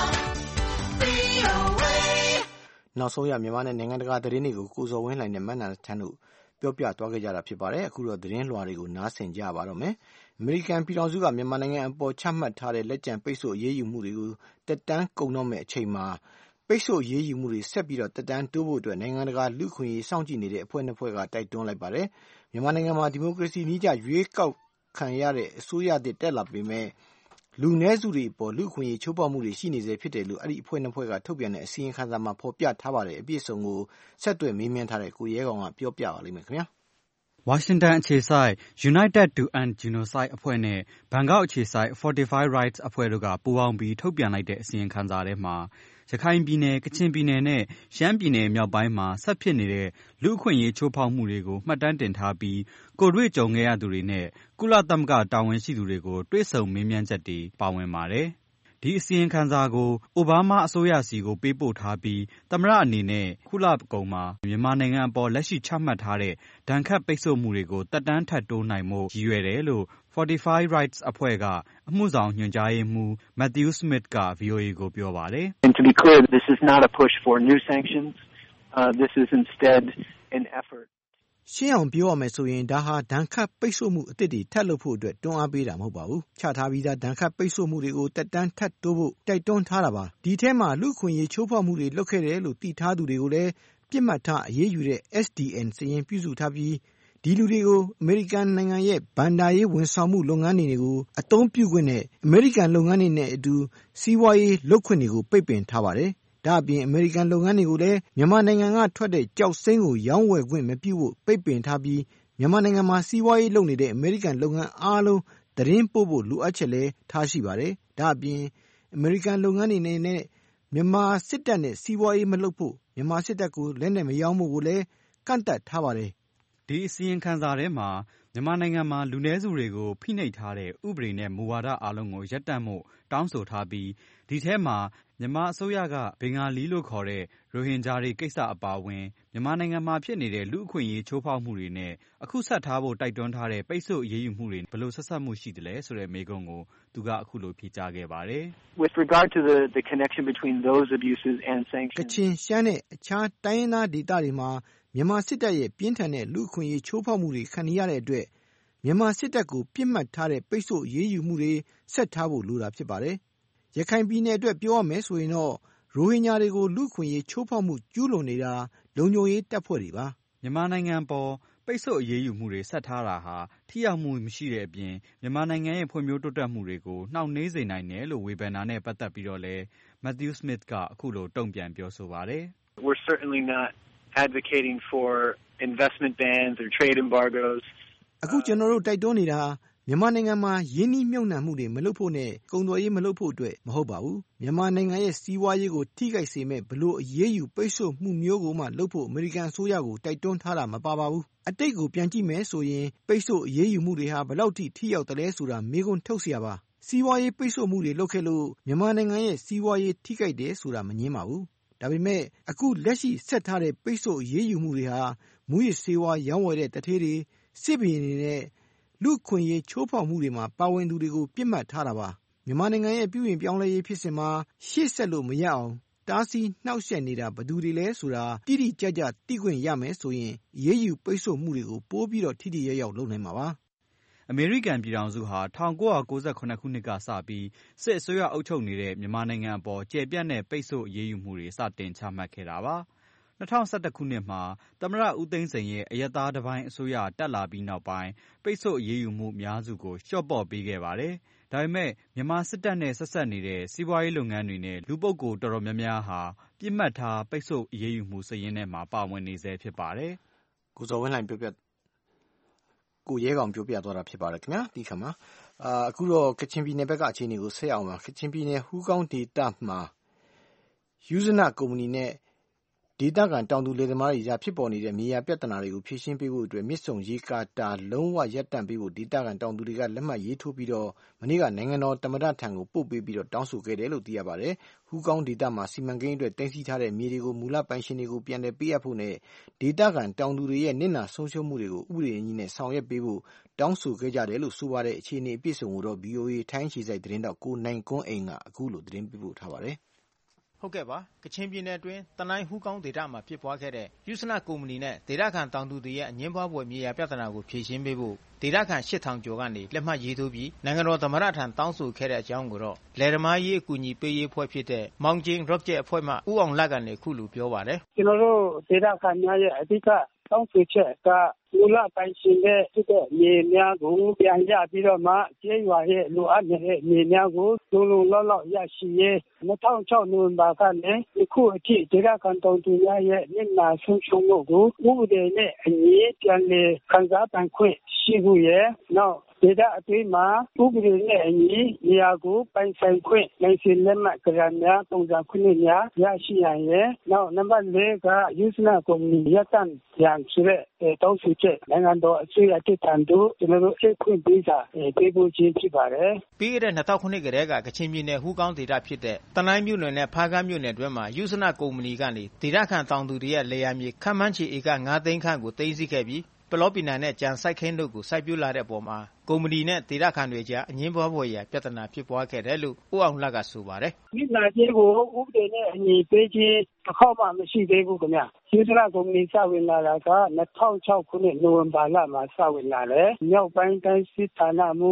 VOA. နောက်ဆုံးရမြန်မာနဲ့နိုင်ငံတကာသတင်းတွေကို ကိုဇော်ဝင်းလှိုင်နဲ့မနန္ဒချမ်းတို့ပြောပြသွားခဲ့ကြတာဖြစ်ပါတယ်။ အခုတော့သတင်းလွှာတွေကိုနားဆင်ကြပါတော့မယ်။ အမေရိကန်ပြည်ထောင်စုကမြန်မာနိုင်ငံအပေါ်ချမှတ်ထားတဲ့လက်ကျန်ပိတ်ဆို့အရေးယူမှုတွေကိုသက်တမ်းကုန်တော့မယ့်အချိန်မှာပိတ်ဆို့အရေးယူမှုတွေဆက်ပြီးသက်တမ်းတိုးဖို့အတွက်နိုင်ငံတကာလူ့အခွင့်အရေးစောင့်ကြည့်နေတဲ့အဖွဲ့ 2 ဖွဲ့ကတိုက်တွန်းလိုက်ပါတယ်။ မြန်မာနိုင်ငံမှာဒီမိုကရေစီနည်းကျရွေးကောက်ခံရတဲ့အစိုးရသစ်တက်လာပေမဲ့လူနည်းစုတွေအပေါ်လူ့အခွင့်အရေးချိုးဖောက်မှုတွေရှိနေဆဲဖြစ်တယ်လို့အဲဒီအဖွဲ့ 2 ဖွဲ့ကထုတ်ပြန်တဲ့အစီရင်ခံစာမှာဖော်ပြထားပါတယ်။ အပြည့်အစုံကိုဆက်သွယ်မေးမြန်းထားတဲ့ကိုရဲကောင်ကပြောပြပါလိမ့်မယ်ခင်ဗျာ။ဝါရှင်တန်အခြေစိုက် United to End Genocide အဖွဲ့နဲ့ ဘန်ကောက်အခြေစိုက် Fortify Rights အဖွဲ့တို့ကပူးပေါင်းပြီးထုတ်ပြန်လိုက်တဲ့အစီရင်ခံစာထဲမှာရခိုင်ပြည်နယ်၊ကချင်ပြည်နယ်နဲ့ရှမ်းပြည်နယ်မြောက်ပိုင်းမှာဆက်ဖြစ်နေတဲ့လူ့အခွင့်အရေးချိုးဖောက်မှုတွေကိုမှတ်တမ်းတင်ထားပြီးကိုယ်တွေ့ကြုံခဲ့ရသူတွေနဲ့ကုလသမဂ္ဂတာဝန်ရှိသူတွေကိုတွေ့ဆုံမေးမြန်းချက်တွေပါဝင်ပါတယ်။ ဒီအစီရင်ခံစာကိုအိုဘားမားအစိုးရဆီကိုပေးပို့ထားပြီးသမ္မတအနေနဲ့ခုလကုန်မှာမြန်မာနိုင်ငံအပေါ်လက်ရှိချမှတ်ထားတဲ့ဒဏ်ခတ်ပိတ်ဆို့မှုတွေကိုသက်တမ်းထပ်တိုးနိုင်ဖို့ရည်ရွယ်တယ်လို့ Fortify Rights အဖွဲ့ကအမှုဆောင်ညွှန်ကြားရေးမှူး Matthew Smith က VOA ကိုပြောပါတယ်။ And to be clear, this is not a push for new sanctions. This is instead an effort. ရှင်းအောင်ပြောရမယ်ဆိုရင်ဒါဟာဒဏ်ခတ်ပိတ်ဆို့မှုအသစ်တွေထပ်လုပ်ဖို့အတွက်တွန်းအားပေးတာမဟုတ်ပါဘူး။ချထားပြီးသားဒဏ်ခတ်ပိတ်ဆို့မှုတွေကိုတက်တန်းထပ်တိုးဖို့တိုက်တွန်းထားတာပါ။ဒီထဲမှာလူ့အခွင့်အရေးချိုးဖောက်မှုတွေလုပ်ခဲ့တယ်လို့သိထားသူတွေကိုလည်းပြစ်မှတ်ထားအရေးယူတဲ့ SDN စာရင်းပြုစုထားပြီးဒီလူတွေကိုအမေရိကန်နိုင်ငံရဲ့ဘဏ္ဍာရေးဝန်ဆောင်မှုလုပ်ငန်းတွေကိုအသုံးပြုခွင့်နဲ့အမေရိကန်လုပ်ငန်းတွေနဲ့အတူစီးပွားရေးလုပ်ခွင့်တွေကိုပိတ်ပင်ထားပါတယ်။ဒါ့အပြင်အမေရိကန်လုပ်ငန်းတွေကိုလည်းမြန်မာနိုင်ငံကထွက်တဲ့ကြောက်စိမ်းကိုရောင်းဝယ်ခွင့်မပြုဖို့ပိတ်ပင်ထားပြီးမြန်မာနိုင်ငံမှာစီးပွားရေးလုပ်နေတဲ့အမေရိကန်လုပ်ငန်းအားလုံးသတင်းပို့ဖို့လိုအပ်ချက်လည်းထားရှိပါတယ်။ဒါ့အပြင်အမေရိကန်လုပ်ငန်းတွေနဲ့မြန်မာစစ်တပ်နဲ့စီးပွားရေးမလုပ်ဖို့မြန်မာစစ်တပ်ကိုလက်နက်မရောင်းဖို့ကိုလည်းကန့်သတ်ထားပါတယ်။ဒီအစီရင်ခံစာထဲမှာမြန်မာနိုင်ငံမှာလူနည်းစုတွေကိုဖိနှိပ်ထားတဲ့ဥပဒေနဲ့မူဝါဒအားလုံးကိုရပ်တန့်ဖို့တောင်းဆိုထားပြီးဒီထဲမှာမြန်မာအစိုးရကဘင်္ဂါလီလို့ခေါ်တဲ့ရိုဟင်ဂျာတွေကိစ္စအပါအဝင်မြန်မာနိုင်ငံမှာဖြစ်နေတဲ့လူ့အခွင့်အရေးချိုးဖောက်မှုတွေနဲ့အခုဆက်ထားဖို့တိုက်တွန်းထားတဲ့ပိတ်ဆို့အရေးယူမှုတွေဘယ်လိုဆက်စပ်မှုရှိသလဲဆိုတဲ့မေးခွန်းကိုသူကအခုလိုဖြေကြားခဲ့ပါတယ်။ With regard to the connection between those abuses and sanctions. ကချင်ရှမ်းနဲ့အခြားတိုင်းရင်းသားဒေသတွေမှာမြန်မာစစ်တပ်ရဲ့ပြင်းထန်တဲ့လူ့အခွင့်အရေးချိုးဖောက်မှုတွေခံနေရတဲ့အတွက်မြန်မာစစ်တပ်ကိုပြစ်မှတ်ထားတဲ့ပိတ်ဆို့အရေးယူမှုတွေဆက်ထားဖို့လိုတာဖြစ်ပါတယ်။ရခိုင်ပြည်နယ်အတွက်ပြောရမယ်ဆိုရင်တော့ရိုဟင်ဂျာတွေကိုလူ့အခွင့်အရေးချိုးဖောက်မှုကျူးလွန်နေတာလုံခြုံရေးတပ်ဖွဲ့တွေပါ။မြန်မာနိုင်ငံပေါ်ပိတ်ဆို့အရေးယူမှုတွေဆက်ထားတာဟာထိရောက်မှုမရှိတဲ့အပြင်မြန်မာနိုင်ငံရဲ့ဖွံ့ဖြိုးတိုးတက်မှုတွေကိုနှောင့်နှေးစေနိုင်တယ်လို့ဝေဖန်တာနဲ့ပတ်သက်ပြီးတော့လည်း Matthew Smith ကအခုလိုတုံ့ပြန်ပြောဆိုပါတယ်။ We're certainly not advocating for investment bans or trade embargoes. အခုကျွန်တော်တို့တိုက်တွန်းနေတာမြန်မာနိုင်ငံမှာယင်းနှီးမြှုပ်နှံမှုတွေမလုပ်ဖို့နဲ့ကုန်သွယ်ရေးမလုပ်ဖို့အတွက်မဟုတ်ပါဘူး။မြန်မာနိုင်ငံရဲ့စီးပွားရေးကိုထိခိုက်စေမဲ့ဘလို့အရေးယူပိတ်ဆို့မှုမျိုးကိုမှလုပ်ဖို့အမေရိကန်အစိုးရကိုတိုက်တွန်းထားတာမပါပါဘူး။အတိတ်ကိုပြန်ကြည့်မယ်ဆိုရင်ပိတ်ဆို့အရေးယူမှုတွေဟာဘယ်လောက်ထိရောက်တယ်လဲဆိုတာမေးခွန်းထုတ်စရာပါ။စီးပွားရေးပိတ်ဆို့မှုတွေလုပ်ခဲ့လို့မြန်မာနိုင်ငံရဲ့စီးပွားရေးထိခိုက်တယ်ဆိုတာမငြင်းပါဘူး။ဒါပေမဲ့အခုလက်ရှိဆက်ထားတဲ့ပိတ်ဆို့အရေးယူမှုတွေဟာမူရစ်ဆေးဝါးရောင်းဝယ်တဲ့တထေးတွေစစ်ဘီရင်တွေနဲ့လူခွင့်ရေးချိုးဖောက်မှုတွေမှာပါဝင်သူတွေကိုပြစ်မှတ်ထားတာပါမြန်မာနိုင်ငံရဲ့ပြုပြင်ပြောင်းလဲရေးဖြစ်စဉ်မှာရှေ့ဆက်လို့မရအောင်တားဆီးနှောက်ယှက်နေတာဘယ်သူတွေလဲဆိုတာတိတိကျကျသိခွင့်ရမယ်ဆိုရင်အရေးယူပိတ်ဆို့မှုတွေကိုပိုးပြီးတော့ထိထိရောက်ရောက်လုပ်နိုင်မှာပါအမေရိကန်ပြည်ထောင်စုဟာ1998ခုနှစ်ကစပြီးစစ်အစိုးရအုပ်ချုပ်နေတဲ့မြန်မာနိုင်ငံအပေါ်ကျယ်ပြန့်တဲ့ပိတ်ဆို့အရေးယူမှုတွေစတင်ချမှတ်ခဲ့တာပါ2011ခုနှစ်မှာသမ္မတဦးသိန်းစိန်ရဲ့အရပ်သားတပိုင်းအစိုးရတက်လာပြီးနောက်ပိုင်းပိတ်ဆို့အရေးယူမှုများစုကိုလျှော့ပေါ့ပေးခဲ့ပါတယ်။ဒါပေမဲ့မြန်မာစစ်တပ်နဲ့ဆက်ဆက်နေတဲ့စီးပွားရေးလုပ်ငန်းတွေနဲ့လူပုဂ္ဂိုလ်တော်တော်များများဟာပြစ်မှတ်ထားပိတ်ဆို့အရေးယူမှုစာရင်းထဲမှာပါဝင်နေဆဲဖြစ်ပါတယ်။ကိုဇော်ဝင်းလှိုင်ကိုရဲကောင်ပြောပြသွားတာဖြစ်ပါတယ်ခင်ဗျာဒီခါမှာအခုတော့ကချင်ပြည်နယ်ဘက်ကအခြေအနေကိုဆက်အောင်ပါကချင်ပြည်နယ်ဟူးကောင်းဒေသမှာယူဇနာကုမ္ပဏီနဲ့ဒေသခံတောင်သူလယ်သမားတွေကြားဖြစ်ပေါ်နေတဲ့မြေယာပြဿနာတွေကိုဖြေရှင်းပေးဖို့အတွက်မြစ်ဆုံရေကာတာလုံးဝရပ်တန့်ပေးဖို့ဒေသခံတောင်သူတွေကလက်မှတ်ရေးထိုးပြီးတော့မနေ့ကနိုင်ငံတော်သမ္မတထံကိုပို့ပေးပြီးတော့တောင်းဆိုခဲ့တယ်လို့သိရပါတယ်။ဟူးကောင်းဒေသမှာစီမံကိန်းအတွက်တင်စီထားတဲ့မြေတွေကိုမူလပိုင်ရှင်တွေကိုပြန်လည်ပေးအပ်ဖို့နဲ့ဒေသခံတောင်သူတွေရဲ့နစ်နာဆုံးရှုံးမှုတွေကိုဥပဒေအညီနဲ့ဆောင်ရွက်ပေးဖို့တောင်းဆိုခဲ့ကြတယ်လို့ဆိုပါတယ်။အခြေအနေအပြည့်စုံကိုတော့ VOA ထိုင်းအခြေစိုက်သတင်းတောက်ကိုနိုင်ကွန်းအိမ်ကအခုလိုသတင်းပေးပို့ထားပါတယ်။ဟုတ်ကဲ့ပါကချင်ပြည်နယ်အတွင်းတနိုင်းဟူးကောင်းဒေသမှာဖြစ်ပွားခဲ့တဲ့ယူစနာကုမ္ပဏီနဲ့ဒေသခံတောင်သူတွေရဲ့အငင်းပွားပွဲမြေယာပြဿနာကိုဖြေရှင်းပေးဖို့ဒေသခံ8000ကျော်ကနေလက်မှတ်ရေးထိုးပြီးနိုင်ငံတော်သမ္မတထံတောင်းဆိုခဲ့တဲ့အကြောင်းကိုတော့လယ်သမားရေးအကူအညီပေးရေးအဖွဲ့ဖြစ်တဲ့မောင်ကျင်း Rocket အဖွဲ့မှဦးအောင်လတ်ကနေခုလိုပြောပါတယ်ကျွန်တော်တို့ဒေသခံများရဲ့အဓိကတောင်းဆိုချက်ကမူလပိုင်ရှင်တဲ့ဖြစ်တဲ့မြေများကိုပြန်ရပြီးတော့မှကျေးရွာရဲ့လိုအပ်နေတဲ့မြေများကိုလုံလုံလောက်လောက်ရရှိရေး2006နိုဝင်ဘာကနေအခုအထိဒေသခံတောင်သူများရဲ့နစ်နာဆုံးရှုံးမှုကိုဥပဒေနဲ့အညီပြန်လည်ခံစားပိုင်ခွင့်ရှိဖို့ရဲ့နောက်ဒေသအတွင်းမှာဥပဒေနဲ့အညီနေရာကိုပိုင်ဆိုင်ခွင့်နိုင်စင်လက်မှတ်ကြမ်းများပုံစံခွင့်များရရှိရန်ရဲ့နောက်နံပါတ်4ကယူစနာကုမ္ပဏီရပ်တန့်ရန်ဆိုတဲ့တောင်းဆိုချက်နိုင်ငံတော်အစိုးရတက်တန်တို့ကျွန်တော်တို့ခွင့်ပေးစာပေးပို့ခြင်းဖြစ်ပါတယ်ပြီးခဲ့တဲ့2000ခုနှစ်ကတည်းကကချင်ပြည်နယ်ဟူးကောင်းဒေသဖြစ်တဲ့တနိုင်းမြို့နယ်နဲ့ဖားကမ်းမြို့နယ်တွင်းမှာယူစနာကုမ္ပဏီကနေဒေသခံတောင်သူတွေရဲ့လေယာမြေခန့်မှန်းချေဧက9သိန်းခန့်ကိုသိမ်းဆည်းခဲ့ပြီးပလောပီနံနဲ့ကြံစိုက်ခင်းတို့ကိုစိုက်ပျိုးလာတဲ့အပေါ်မှာကုမ္ပဏီနဲ့ဒေသခံတွေကြားအငင်းပွားဖွယ်ရာပြဿနာဖြစ်ပွားခဲ့တယ်လို့ဦးအောင်လတ်ကဆိုပါတယ်။ဒီနာကျေးကိုဥပဒေနဲ့အညီပေးခြင်းတစ်ခေါက်မှမရှိသေးဘူးခင်ဗျ။ယူစနာကုမ္ပဏီစဝင်လာတာက2006ခုနှစ်နိုဝင်ဘာလမှာစဝင်လာတယ်။မြောက်ပိုင်းတိုင်းစစ်ဌာနမှ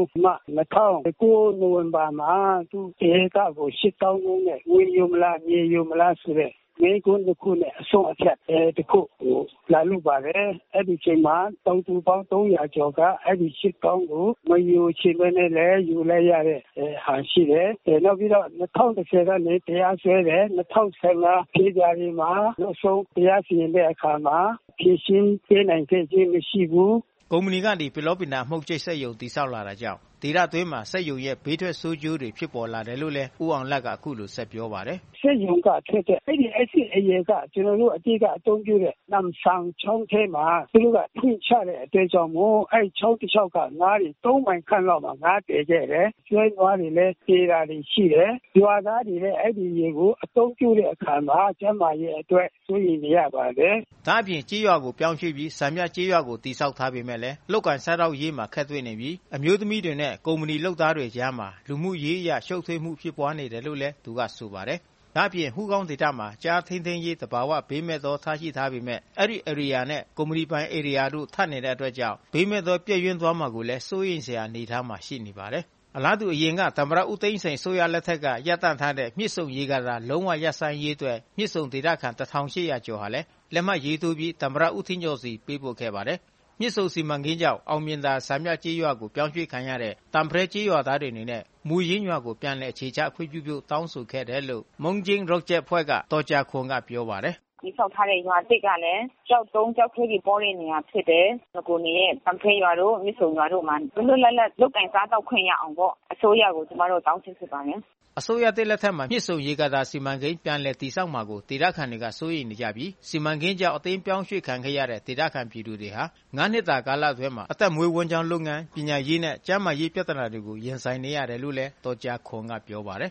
2009နိုဝင်ဘာမှာသူဒေသကို8000လုံးနဲ့ဝင်ယူမလားမြေယူမလားဆိုတဲ့မြေကွန်းတစ်ခုနဲ့အဆုံးအဖြတ်တစ်ခုလာလို့ပါတယ်အဲ့ဒီချိန်မှာတောင်သူပေါင်း300ကျော်ကအဲ့ဒီရှစ်ကောင်းကိုမယူချင်ဘဲနဲ့လည်းယူလိုက်ရတဲ့ဟာရှိတယ်နောက်ပြီးတော့2010ကနေတရားစွဲတယ်2015ပြည်ကြားရီမှာနောက်ဆုံးတရားစီရင်တဲ့အခါမှာဖြည့်ရှင်းပေးနိုင်ခဲ့ခြင်းမရှိဘူးကုမ္ပဏီကနေပလောပီနာမှုတ်ချိတ်ဆက်ယုံတည်ဆောက်လာတာကြောင့်ဒေသအတွင်းမှာဆက်ယုံရဲ့ဘေးထွက်ဆိုးကျိုးတွေဖြစ်ပေါ်လာတယ်လို့လည်းဦးအောင်လတ်ကအခုလိုဆက်ပြောပါတယ်ဆက်ယုံကဖြစ်တဲ့အဲ့ဒီအစစ်အရေကကျွန်တော်တို့အတိတ်ကအသုံးပြုတဲ့နမ်ဆောင်ချောင်းထဲမှာသူတို့ကထွင်ချတဲ့အတဲကြောင့်မို့အဲ့ချောင်းတစ်ချောက်ကငါးတွေ3မိုင်ခန့်လောက်မှာငါးတည်ခဲ့တယ်ကျွဲနွားတွေလည်းတေးတာတွေရှိတယ်ရွာသားတွေလည်းအဲ့ဒီရေကိုအသုံးပြုတဲ့အခါမှာကျန်းမာရေးအတွက်စိုးရိမ်နေရပါတယ်ဒါအပြင်ကြေးရွာကိုပြောင်းရွှေ့ပြီးစံပြကြေးရွာကိုတည်ဆောက်ထားပေမဲ့လည်းလောက်ကန်စားတော့ရေးမှာခက်သွင်းနေပြီးအမျိုးသမီးတွေနဲ့ကုမ္ပဏီလုပ်သားတွေကြားမှာလူမှုရေးအရရှုပ်ထွေးမှုဖြစ်ပွားနေတယ်လို့လည်းသူကဆိုပါတယ်။ဒါ့အပြင်ဟူးကောင်းဒေသမှာကြားထင်းထင်းရေးတဘာဝဘေးမဲ့သောထားရှိထားပေမဲ့အဲ့ဒီ area နဲ့ကုမ္ပဏီပိုင် area တို့ထပ်နေတဲ့အတွက်ကြောင့်ဘေးမဲ့သောပြည့်ရင်းသွားမှာကိုလည်းစိုးရိမ်စရာအနေထားမှာရှိနေပါတယ်။အလားတူအရင်ကသမ္မတဦးသိန်းစိန်ဆိုရလက်ထက်ကရပ်တန့်ထားတဲ့မြစ်ဆုံရေကာတာလုံးဝရပ်ဆိုင်းရေးအတွက်မြစ်ဆုံဒေသခံ1800ကျော်ဟာလည်းလက်မှတ်ရေးထိုးပြီးသမ္မတဦးထင်းကျော်စီပေးပို့ခဲ့ပါတယ်။မြစ်ဆုံစီမံကိန်းကြောင့်အောင်မြင်သာစံပြကြေးရွာကိုပြောင်းရွှေ့ခံရတဲ့တံဖရဲကြေးရွာသားတွေအနေနဲ့မူရင်းရွာကိုပြန်လည်အခြေချခွင့်ပြုတောင်းဆိုခဲ့တယ်လို့မုံကျင်း Rocket ဖွဲ့ကတော်ကြာခွန်ကပြောပါတယ်ဒီဆောက်ထားတဲ့ရွာတိတ်ကလည်းကြောက်တုံးကြောက်ခဲကြီးပေါ်တဲ့နေရာဖြစ်တယ်။ကိုနေရဲ့တံဖဲရွာတို့မြစ်ဆုံရွာတို့မှာလွတ်လပ်လပ်လုတ်ကင်စားတော့ခွင့်ရအောင်ပေါ့အစိုးရကိုကျမတို့တောင်းဆိုပါမယ်။အစိုးရတဲ့လက်ထက်မှာမြစ်ဆုံရေကာတာစီမံကိန်းပြန်လည်တည်ဆောက်မှာကိုဒေသခံတွေကစိုးရိမ်နေကြပြီးစီမံကိန်းကြောင့်အသိမ်းပြောင်းရွှေ့ခံခဲ့ရတဲ့ဒေသခံပြည်သူတွေဟာ9နှစ်တာကာလအတွင်းမှာအသက်မွေးဝမ်းကြောင်းလုပ်ငန်းပညာရေးနဲ့ကျန်းမာရေးပြဿနာတွေကိုရင်ဆိုင်နေရတယ်လို့လည်းတော်ကြာခွန်ကပြောပါတယ်။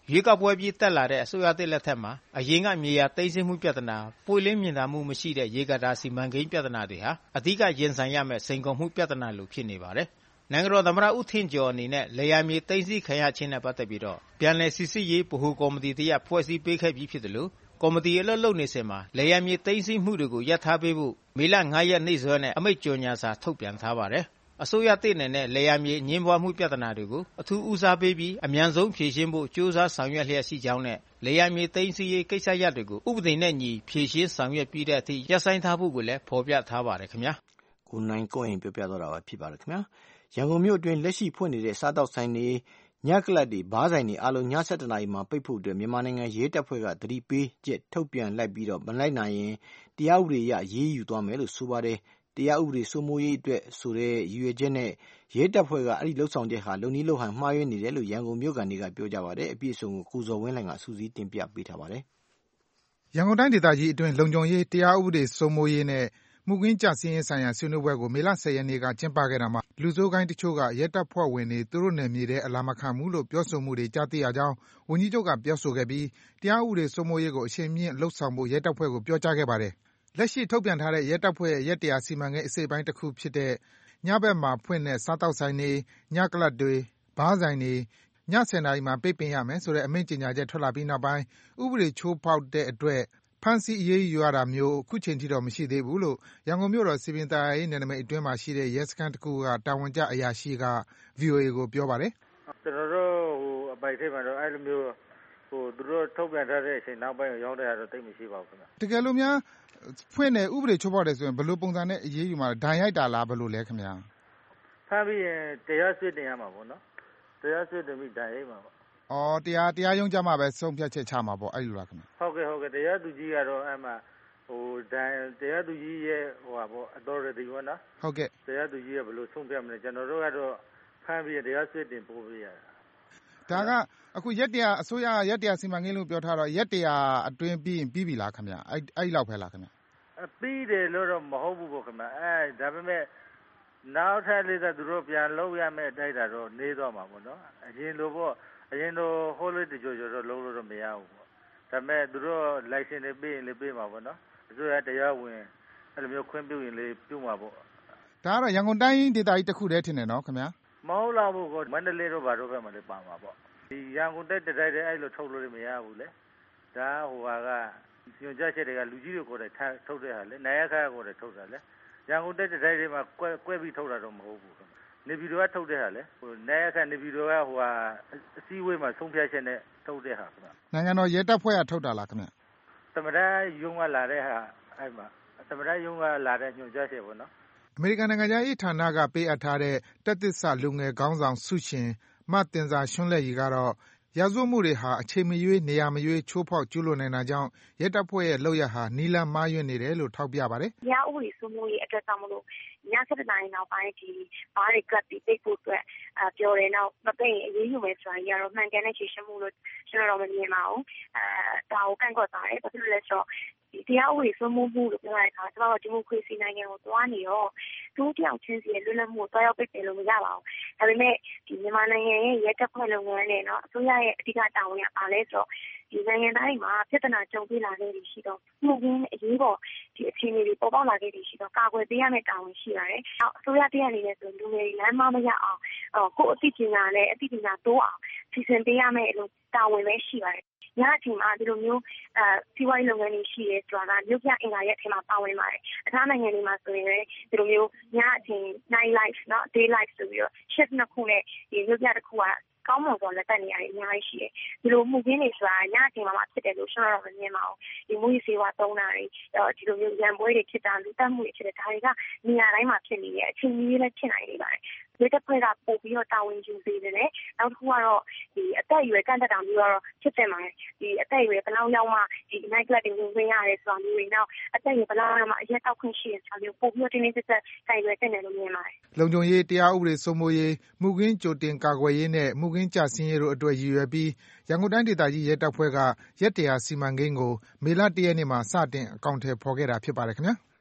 ရွေးကောက်ပွဲပြီးတက်လာတဲ့အစိုးရသစ်လက်ထက်မှာအရင်ကမြေယာသိမ်းဆည်းမှုပြဿနာပွင့်လင်းမြင်သာမှုမရှိတဲ့ရေကာတာစီမံကိန်းပြဿနာတွေဟာအဓိကရင်ဆိုင်ရမယ့်စိန်ခေါ်မှုပြဿနာလိုဖြစ်နေပါတယ်။နိုင်ငံတော်သမ္မတဦးထင်ကျော်အနေနဲ့လေယာမြေသိမ်းဆည်းခံရခြင်းနဲ့ပတ်သက်ပြီးတော့ပြန်လည်စစ်ဆေးရေးဗဟိုကော်မတီတရပ်ဖွဲ့စည်းပေးခဲ့ပြီးဖြစ်တယ်လို့ကော်မတီအလုပ်လုပ်နေစဉ်မှာလေယာမြေသိမ်းဆည်းမှုတွေကိုရပ်ထားပေးဖို့မေလ 5 ရက်နေ့စွဲနဲ့အမိန့်ကြေညာစာထုတ်ပြန်ထားပါတယ်။အစိုးရသစ်နဲ့လေယာမြေအငြင်းပွားမှုပြဿနာတွေကိုအထူးဦးစားပေးပြီးအမြန်ဆုံးဖြေရှင်းဖို့ကြိုးစားဆောင်ရွက်လျက်ရှိကြောင်းနဲ့လေယာမြေသိမ်းဆည်းရေးကိစ္စရပ်တွေကိုဥပဒေနဲ့ညီဖြေရှင်းဆောင်ရွက်ပြီးတဲ့အထိရပ်ဆိုင်းထားဖို့ကိုလည်းဖော်ပြထားပါတယ်ခင်ဗျာ။ကိုနိုင်ကိုရင်ပြောပြတော့တာပါဖြစ်ပါတယ်ခင်ဗျာ။ရန်ကုန်မြို့အတွင်းလက်ရှိဖွင့်နေတဲ့စားတောက်ဆိုင်တွေညကလပ်တွေဘားဆိုင်တွေအားလုံးည7:00 နာရီမှာပိတ်ဖို့အတွက်မြန်မာနိုင်ငံရဲတပ်ဖွဲ့ကသတိပေးချက်ထုတ်ပြန်လိုက်ပြီးတော့မလိုက်နိုင်ရင်တရားဥပဒေအရရေးယူသွားမယ်လို့ဆိုပါတယ်။တရားဥပဒေစိုးမိုးရေးအတွက်ဆိုတဲ့ရည်ရွယ်ချက်နဲ့ရဲတပ်ဖွဲ့ကအဲ့ဒီလှုပ်ဆောင်ချက်ဟာလုံနည်းလုံဟန်မှားယွင်းနေတယ်လို့ရန်ကုန်မြို့ကန်တွေကပြောကြပါတယ်။အပြည့်အစုံကိုကိုဇော်ဝင်းလှိုင်ကစူးစီးတင်ပြပေးထားပါတယ်။ရန်ကုန်တိုင်းဒေသကြီးအတွင်းလုံခြုံရေးတရားဥပဒေစိုးမိုးရေးနဲ့မှုခင်းကျဆင်းရေးဆိုင်ရာဆွေးနွေးပွဲကိုမေလ 10 ရက်နေ့ကကျင်းပခဲ့တာမှာလူဆိုးကိုင်းတချို့ကရဲတပ်ဖွဲ့ဝင်တွေသူတို့နယ်မြေထဲအလာမခံဘူးလို့ပြောဆိုမှုတွေကြားသိရကြောင်းဝန်ကြီးချုပ်ကပြောဆိုခဲ့ပြီးတရားဥပဒေစိုးမိုးရေးကိုအရှိန်မြင့်လှုပ်ဆောင်ဖို့ရဲတပ်ဖွဲ့ကိုပြောကြားခဲ့ပါတယ်။လက်ရှိထုတ်ပြန်ထားတဲ့ရဲတပ်ဖွဲ့ရဲ့ရက်တရားစီမံကိန်းအစိတ်အပိုင်းတစ်ခုဖြစ်တဲ့ညဘက်မှာဖွင့်တဲ့စားတောက်ဆိုင်တွေညကလပ်တွေဘားဆိုင်တွေည 10 နာရီမှာပိတ်ပင်ရမယ်ဆိုတဲ့အမိန့်ကြေညာချက်ထွက်လာပြီးနောက်ပိုင်းဥပဒေချိုးဖောက်တဲ့အတွက်ဖမ်းဆီးအရေးယူရတာမျိုးအခုချိန်ထိတော့မရှိသေးဘူးလို့ရန်ကုန်မြို့တော်စည်ပင်သာယာရေးနယ်နိမိတ်အတွင်းမှာရှိတဲ့ရဲစခန်းတစ်ခုကတာဝန်ကျအရာရှိက VOA ကိုပြောပါတယ်။ကျွန်တော်တို့အပိုက်ထိပ်မှာတော့အဲ့လိုမျိုးသူတို့ထုတ်ပြန်ထားတဲ့အချိန်နောက်ပိုင်းရောက်တဲ့ကတော့တိတ်မရှိပါဘူးခင်ဗျ။တကယ်လို့များဖွင့်တယ်ဥပဒေချိုးဖောက်တယ်ဆိုရင်ဘယ်လိုပုံစံနဲ့အရေးယူမှာဒဏ်ရိုက်တာလားဘယ်လိုလဲခင်ဗျာ။ဖမ်းပြီးရင်တရားစွဲတင်ရမှာပေါ့နော်။တရားစွဲတင်ပြီးဒဏ်ရိုက်မှာပေါ့တရားရုံးကြမှာပဲဆုံးဖြတ်ချက်ချမှာပေါ့အဲ့လိုလားခင်ဗျဟုတ်ကဲ့တရားသူကြီးကတော့အဲ့မှာတရားသူကြီးရဲ့ပေါ့ authority ပေါ့နော်ဟုတ်ကဲ့တရားသူကြီးကဘယ်လိုဆုံးဖြတ်မလဲကျွန်တော်တို့ကတော့ဖမ်းပြီးတရားစွဲတင်ပို့ပေးရတာဒါကအခုရက်တရားအစိုးရရက်တရားစီမံကိန်းလို့ပြောထားတော့ရက်တရားအတွင်းပြီးရင်ပြီးပြီလားခင်ဗျအဲ့လောက်ပဲလားခင်ဗျပြီးတယ်လို့တော့မဟုတ်ဘူးပေါ့ခင်ဗျဒါပေမဲ့နောက်ထပ်လေးသူတို့ပြန်လုပ်ရမယ့်တိုက်တာတော့နေသွားမှာပေါ့နော်အရင်လိုပေါ့အရင်တော့ဟိုးလေးတကြိုတော့လုံးလို့တော့မရဘူးပေါ့ဒါပေမဲ့သူတို့ license တွေပေးရင်လည်းပေးမှာပေါ့နော်အစိုးရတရားဝင်အဲ့လိုမျိုးခွင့်ပြုရင်လည်းပြုမှာပေါ့ဒါကတော့ရန်ကုန်တိုင်းဒေသကြီးတစ်ခုတည်းထင်တယ်နော်ခင်ဗျာမဟုတ်လားဘူးမန္တလေးတို့ဘာတို့ဘက်မှာလည်းပါမှာပေါ့ဒီရန်ကုန်တိုင်းတတိုက်တည်းအဲ့လိုထုတ်လို့လည်းမရဘူးလေဒါဟိုကညွှန်ကြားချက်တွေကလူကြီးတွေကိုယ်တိုင်ထုတ်တဲ့ဟာလေနိုင်ရခါကိုယ်တိုင်ထုတ်တာလေရန်ကုန်တိုင်းတတိုက်တည်းမှာကွဲပြီးထုတ်တာတော့မဟုတ်ဘူးနေပြည်တော်ကထုတ်တဲ့ဟာလေနိုင်ရခါနေပြည်တော်ကအစည်းအဝေးမှာဆုံးဖြတ်ချက်နဲ့ထုတ်တဲ့ဟာခင်ဗျနိုင်ငံတော်ရဲတပ်ဖွဲ့ကထုတ်တာလားခင်ဗျသမရရုံးကလာတဲ့ဟာအဲ့မှာသမရရုံးကလာတဲ့ညွှန်ကြားချက်ပေါ့နော်အမေရိကန်နိုင်ငံသားရေးဌာနကပေးအပ်ထားတဲ့တက်သစ္စာလူငယ်ခေါင်းဆောင်ဆုရှင်မတင်စာရွှန်းလက်ရီကတော့ရာဇဝတ်မှုတွေဟာအချိန်မရွေးနေရာမရွေးချိုးဖောက်ကျူးလွန်နေတာကြောင့်ရဲတပ်ဖွဲ့ရဲ့လုပ်ရပ်ဟာနီလန်မှားယွင်းနေတယ်လို့ထောက်ပြပါတယ်။တရားဥပဒေစိုးမိုးရေးအတွက်ကြောင့်မလို့ည7:00 နာရီနောက်ပိုင်းဒီဘားတွေကပ်ပြီးပိတ်ဖို့အတွက်ပြောတယ်နောက်မပိတ်ရင်အရေးယူမယ်ဆိုတာကြီးကတော့မှန်ကန်တဲ့ရှင်းရှင်းမှုလို့ကျွန်တော်မမြင်ပါဘူး။ဒါကိုကန့်ကွက်ပါတယ်။ဘာဖြစ်လို့လဲဆိုတော့ဒီတရားဥပဒေစိုးမိုးမှုလို့ပြောတဲ့အခါကျွန်တော်တို့ဒီမိုကရေစီနိုင်ငံကိုသွားနေတော့သူတယောက်ချင်းစီရဲ့လွတ်လပ်မှုကိုတွားရောက်ပိတ်ပင်လို့မရပါဘူး။ဒါပေမဲ့ဒီမြန်မာနိုင်ငံရဲ့ရဲတပ်ဖွဲ့လုပ်ငန်းနဲ့နော်အစိုးရရဲ့အဓိကတာဝန်ကပါလဲဆိုတော့ဒီနိုင်ငံသားတွေမှာပြဿနာကြုံတွေ့လာခဲ့ပြီးရှိတော့မှုခင်းအရေးပေါ်ဒီအခြေအနေတွေပေါ်ပေါက်လာခဲ့ပြီးရှိတော့ကာကွယ်ပေးရမယ့်တာဝန်ရှိပါတယ်။အစိုးရတရားအနေနဲ့ဆိုလူငယ်တွေလမ်းမရအောင်ကိုယ်အသိပညာနဲ့အသိပညာတိုးအောင်စီစဉ်ပေးရမယ့်လို့တာဝန်ပဲရှိပါတယ်။ညအချိန်မှာဒီလိုမျိုးစီးပွားရေးလုပ်ငန်းတွေရှိရဲဆိုတာကမြို့ပြအင်္ဂါရဲ့အထက်မှာပါဝင်ပါတယ်။အခြားနိုင်ငံတွေမှာဆိုရင်လည်းဒီလိုမျိုးညအချိန် night life နော် day life ဆိုပြီးတော့ shift နှစ်ခုနဲ့ဒီမြို့ပြတစ်ခုကကောင်းမွန်စွာလက်ပတ်နေရတယ်အများကြီးရှိတယ်။ဒီလိုမှုခင်းတွေဆိုတာညအချိန်မှာဖြစ်တယ်လို့ကျွန်တော်မမြင်ပါဘူး။ဒီမှုရေးစေဝါသုံးတာတွေဒီလိုမျိုးရန်ပွဲတွေဖြစ်တာလူတက်မှုတွေဖြစ်တယ်ဒါတွေကနေရာတိုင်းမှာဖြစ်နေတယ်အချိန်ကြီးလည်းဖြစ်နိုင်နေပါတယ်။ရဲတပ်ဖွဲ့ကပို့ပြီးတော့တာဝန်ယူစေတယ်။နောက်တစ်ခုကတော့ဒီအသက်အရွယ်ကန့်သက်တာမျိုးကတော့ဖြစ်တယ်မှာဒီအသက်အရွယ်ဘယ်လောက်ရောက်မှဒီ night club တွေဝင်ခွင့်ရတယ်ဆိုတာမျိုးတွေနောက်အသက်အရွယ်ဘယ်လောက်မှအရက်တောက်ခွင့်ရှိရဆိုတာမျိုးပို့ပြီးတော့တင်းတင်းကျပ်ကျပ်တိုင်ရွယ်တင်တယ်လို့မြင်ပါတယ်။လုံခြုံရေးတရားဥပဒေစိုးမိုးရေးမှုခင်းကြိုတင်ကာကွယ်ရေးနဲ့မှုခင်းကျဆင်းရေးတို့အတွက်ရည်ရွယ်ပြီးရန်ကုန်တိုင်းဒေသကြီးရဲတပ်ဖွဲ့ကရက်တရားစီမံကိန်းကိုမေလ 1 ရက်နေ့မှာစတင်အကောင်အထည်ဖော်ခဲ့တာဖြစ်ပါတယ်ခင်ဗျာ။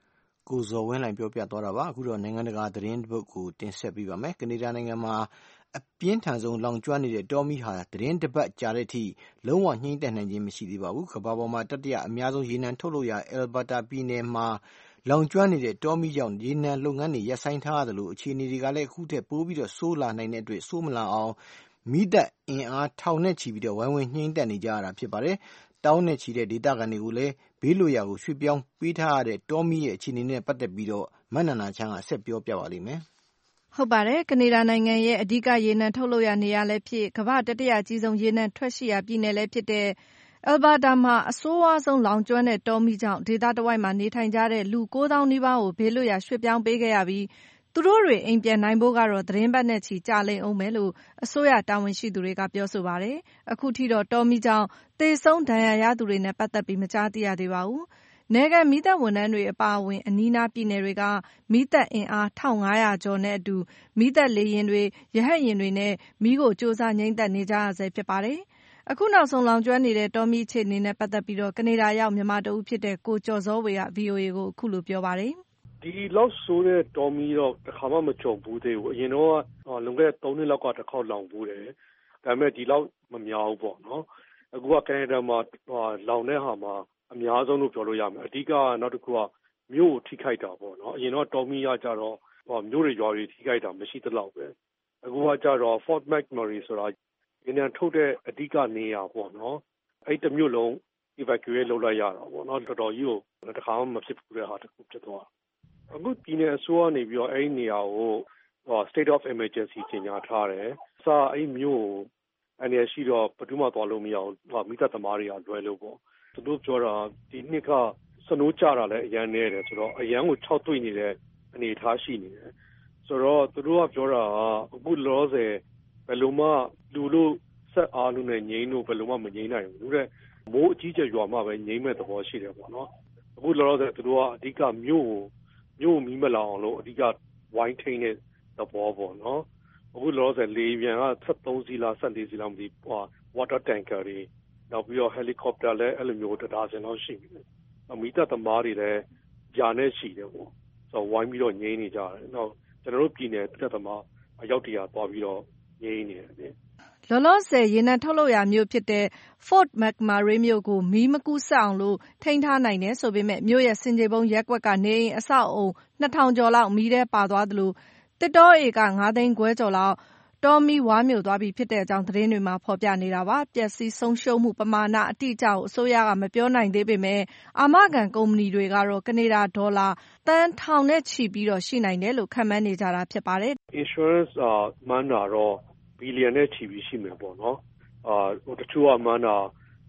ကိုဇော်ဝင်းလှိုင်ပြောပြသွားတာပါ။အခုတော့နိုင်ငံတကာသတင်းတစ်ပုဒ်ကိုတင်ဆက်ပေးပါမယ်။ကနေဒါနိုင်ငံမှာအပြင်းထန်ဆုံးလောင်ကျွမ်းနေတဲ့တောမီးဟာသတင်းတစ်ပတ်ကြာတဲ့အထိလုံးဝငြိမ်းသက်နိုင်ခြင်းမရှိသေးပါဘူး။ကမ္ဘာပေါ်မှာတတိယအများဆုံးရေနံထုတ်လုပ်ရာအယ်ဘတာပြည်နယ်မှာလောင်ကျွမ်းနေတဲ့တောမီးကြောင့်ရေနံလုပ်ငန်းတွေရပ်ဆိုင်းထားရသလိုအခြေအနေတွေကလည်းအခုထက်ပိုပြီးတော့ဆိုးလာနိုင်တဲ့အတွက်ဆိုးမလာအောင်မီးသတ်အင်အားထောင်နဲ့ချီပြီးတော့ဝိုင်းဝန်းညှိနှိုင်းနေကြရတာဖြစ်ပါတယ်။တောင်းနဲ့ချီတဲ့ဒေသခံတွေကိုလည်းဘေးလွတ်ရာကိုရွှေ့ပြောင်းပေးထားရတဲ့တောမီးရဲ့အခြေအနေနဲ့ပတ်သက်ပြီးတော့မနန္နာချမ်းကဆက်ပြောပြပါလိမ့်မယ်။ဟုတ်ပါတယ်။ကနေဒါနိုင်ငံရဲ့အဓိကရေနံထုတ်လုပ်ရာနေရာလည်းဖြစ်ကမ္ဘာတတိယအကြီးဆုံးရေနံထွက်ရှိရာပြည်နယ်လည်းဖြစ်တဲ့အယ်ဘာတာမှာအဆိုးဝါးဆုံးလောင်ကျွမ်းတဲ့တောမီးကြောင့်ဒေသတစ်ဝိုက်မှာနေထိုင်ကြတဲ့လူ9,000 နီးပါးကိုဘေးလွတ်ရာရွှေ့ပြောင်းပေးခဲ့ရပြီးသူတို့တွေအိမ်ပြန်နိုင်ဖို့ကတော့သတင်းပတ်နဲ့ချီကြာလိမ့်အောင်မယ်လို့အစိုးရတာဝန်ရှိသူတွေကပြောဆိုပါတယ်။အခုထိတော့တောမီးကြောင့်သေဆုံးဒဏ်ရာရသူတွေနဲ့ပတ်သက်ပြီးမကြားသိရသေးပါဘူး။နယ်ခံမီးသတ်ဝန်ထမ်းတွေအပါအဝင်အနီးနားပြည်နယ်တွေကမီးသတ်အင်အား 1,500 ကျော်နဲ့အတူမီးသတ်လေယာဉ်တွေရဟတ်ယာဉ်တွေနဲ့မီးကိုစ조사ငြိမ်းသတ်နေကြရဆဲဖြစ်ပါတယ်။အခုနောက်ဆုံးလောင်ကျွမ်းနေတဲ့တောမီးအခြေအနေနဲ့ပတ်သက်ပြီးတော့ကနေဒါရောက်မြန်မာတဦးဖြစ်တဲ့ကိုကျော်စောဝေက VOA ကိုအခုလိုပြောပါတယ်။ဒီလောက်ဆိုတဲ့တောမီးတော့တစ်ခါမှမကြုံဘူးသေးဘူး။အရင်တော့လွန်ခဲ့တဲ့3နှစ်လောက်ကတစ်ခေါက်လောင်ဘူးတယ်။ဒါပေမဲ့ဒီလောက်မများဘူးပေါ့နော်။အခုကကနေဒါမှာလောင်တဲ့ဟာမှာအများဆုံးလို့ပြောလို့ရမယ်။အဓိကနောက်တစ်ခုကမြို့ကိုထိခိုက်တာပေါ့နော်။အရင်တော့တောမီးကကြတော့မြို့တွေရွာတွေထိခိုက်တာမရှိသလောက်ပဲ။အခုကကြတော့ Fort McMurray ဆိုတာရေနံထုတ်တဲ့အဓိကနေရာပေါ့နော်။အဲ့တစ်မြို့လုံး evacuate လုပ်လိုက်ရတာပေါ့နော်။တော်တော်ကြီးကိုတစ်ခါမှမဖြစ်ဘူးတဲ့ဟာတစ်ခုဖြစ်သွား။အခုပြည်နယ်အစိုးရနေပြီးတော့အဲ့ဒီနေရာကိုstate of emergency ကြေညာထားတယ်။အဲ့မြို့ကိုအနေရှိတော့ဘယ်သူမှသွားလို့မရဘူး။မိသက်သမားတွေကလွယ်လို့ပေါ့။သူတို့ပြောတာဒီနှစ်ကစနိုးကြတာလည်းအရန်နေတယ်ဆိုတော့အရန်ကို6တွေ့နေတဲ့အနေအထားရှိနေတယ်။ဆိုတော့သူတို့ကပြောတာအခုလောဆယ်ဘယ်လိုမှလူလို့ဆက်အားလုံးနဲ့ငိမ့်လို့ဘယ်လိုမှမငိမ့်နိုင်ဘူးတဲ့မိုးအကြီးကျယ်ရွာမှပဲငိမ့်မဲ့သဘောရှိတယ်ပေါ့နော်။အခုလောဆယ်သူတို့ကအဓိကမြို့မီးမလောင်အောင်လို့အဓိကဝိုင်းထိန်းတဲ့သဘောပေါ့နော်။အခုလောဆယ်လေယာဉ်က73စီးလား14စီးလားမသိ water tanker တွေနောက်ပြီးတော့ helicopter လည်းအဲ့လိုမျိုးတစ်ဒါဇင်လောက်ရှိနေတယ်။မီးတပ်သမားတွေလည်းကြာနဲ့ရှိတယ်ပေါ့။ဆိုတော့ဝိုင်းပြီးတော့ငိမ့်နေကြတယ်။နောက်ကျွန်တော်တို့ပြည်နယ်တပ်သမားအယောက်တရာသွားပြီးတော့ငိမ့်နေတယ်။လောလောဆယ်ရေနံထုတ်လုပ်ရာမြို့ဖြစ်တဲ့ Fort McMurray မြို့ကိုမီးမကူးစက်အောင်လို့ထိန်းထားနိုင်တယ်ဆိုပေမဲ့မြို့ရဲ့ဆင်ခြေဖုံးရပ်ကွက်ကနေအိမ်အဆောက်အုံ 2,000 ကျော်လောက်မီးထဲပါသွားသလိုသစ်တောဧက 5 သိန်းခွဲကျော်လောက်တောမီးဝါးမြိုသွားပြီဖြစ်တဲ့အကြောင်းသတင်းတွေမှာဖော်ပြနေတာပါ။ပျက်စီးဆုံးရှုံးမှုပမာဏအတိအကျကိုအစိုးရကမပြောနိုင်သေးပေမဲ့အာမခံကုမ္ပဏီတွေကတော့ကနေဒါဒေါ်လာသန်းထောင်နဲ့ချီပြီးတော့ရှိနိုင်တယ်လို့ခန့်မှန်းနေကြတာဖြစ်ပါတယ်။ Insurance မှန်းတာတော့ဘီလီယံနဲ့ချီပြီးရှိမယ်ပေါ့နော်။တချို့ကမှန်းတာ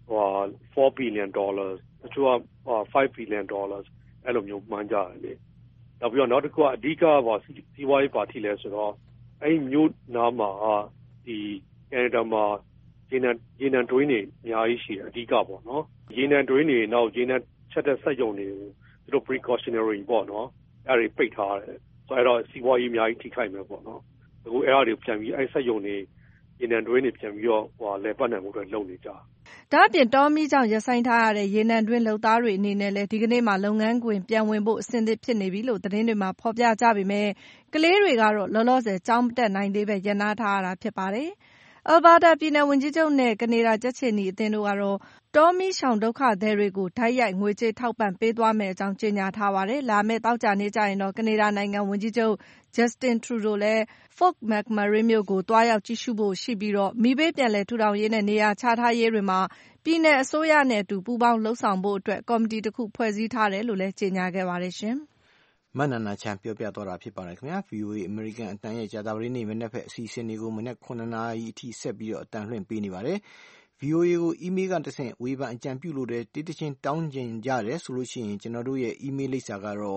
$4 billion တချို့က$5 billionအဲ့လိုမျိုးမှန်းကြတယ်လေ။နောက်ပြီးတော့နောက်တစ်ခုကအဓိကစီးပွားရေးပါတီလဲဆိုတော့အဲ့မြို့နားမှာဒီကနေဒါမှာရေနံတွင်းတွေအများကြီးရှိတယ်အဓိကပေါ့နော်ရေနံတွင်းတွေနောက်ရေနံချက်တဲ့စက်ရုံတွေကိုသူတို့ precautionary ပေါ့နော်အဲ့ဒါတွေပိတ်ထားတယ်ဆိုတော့စီးပွားရေးအများကြီးထိခိုက်မယ်ပေါ့နော်အခုအဲ့ဒါတွေပြန်ပြီးအဲ့စက်ရုံတွေရေနံတွင်းတွေပြန်ပြီးတော့လည်ပတ်နိုင်မှုတွေလုပ်နေကြဒါအပြင်တောမီးကြောင့်ရပ်ဆိုင်းထားရတဲ့ရေနံတွင်းလုပ်သားတွေအနေနဲ့လည်းဒီကနေ့မှလုပ်ငန်းခွင်ပြန်ဝင်ဖို့အဆင်သင့်ဖြစ်နေပြီလို့သတင်းတွေမှာဖော်ပြကြပေမဲ့ကလေးတွေကတော့လောလောဆယ်ကျောင်းမတက်နိုင်သေးပဲရပ်နားထားရတာဖြစ်ပါတယ်။အယ်ဘာတာပြည်နယ်ဝန်ကြီးချုပ်နဲ့ကနေဒါကြက်ခြေနီအသင်းတို့ကတော့တောမီးရှောင်ဒုက္ခသည်တွေကိုတိုက်ရိုက်ငွေကြေးထောက်ပံ့ပေးသွားမယ့်အကြောင်းကြေညာထားပါတယ်။လာမယ့်သောကြာနေ့ကျရင်တော့ကနေဒါနိုင်ငံဝန်ကြီးချုပ် Justin Trudeau လည်း Fort McMurray မြို့ကိုတွားရောက်ကြည့်ရှုဖို့ရှိပြီးတော့မီးဘေးပြန်လည်ထူထောင်ရေးနဲ့နေရာချထားရေးတွေမှာပြည်နယ်အစိုးရနဲ့အတူပူးပေါင်းလုပ်ဆောင်ဖို့အတွက်ကော်မတီတစ်ခုဖွဲ့စည်းထားတယ်လို့လည်းကြေညာခဲ့ပါတယ်ရှင်။မနန္နာချမ်းပြောပြသွားတာဖြစ်ပါတယ်ခင်ဗျာ။ VOA အမေရိကန်အတန်ရဲ့ကြာသပတေးနေ့မနက်ဖက်အစီအစဉ်တွေကိုမနက်9 နာရီအထိဆက်ပြီးတော့အတန်လွှင့်ပေးနေပါတယ်။ VOA ကို email ကတဆင့်ဝေဖန်အကြံပြုလို့တဲ့တိတိချင်းတောင်းကျင်ကြတယ်ဆိုလို့ရှိရင်ကျွန်တော်တို့ရဲ့ email လိပ်စာကတော့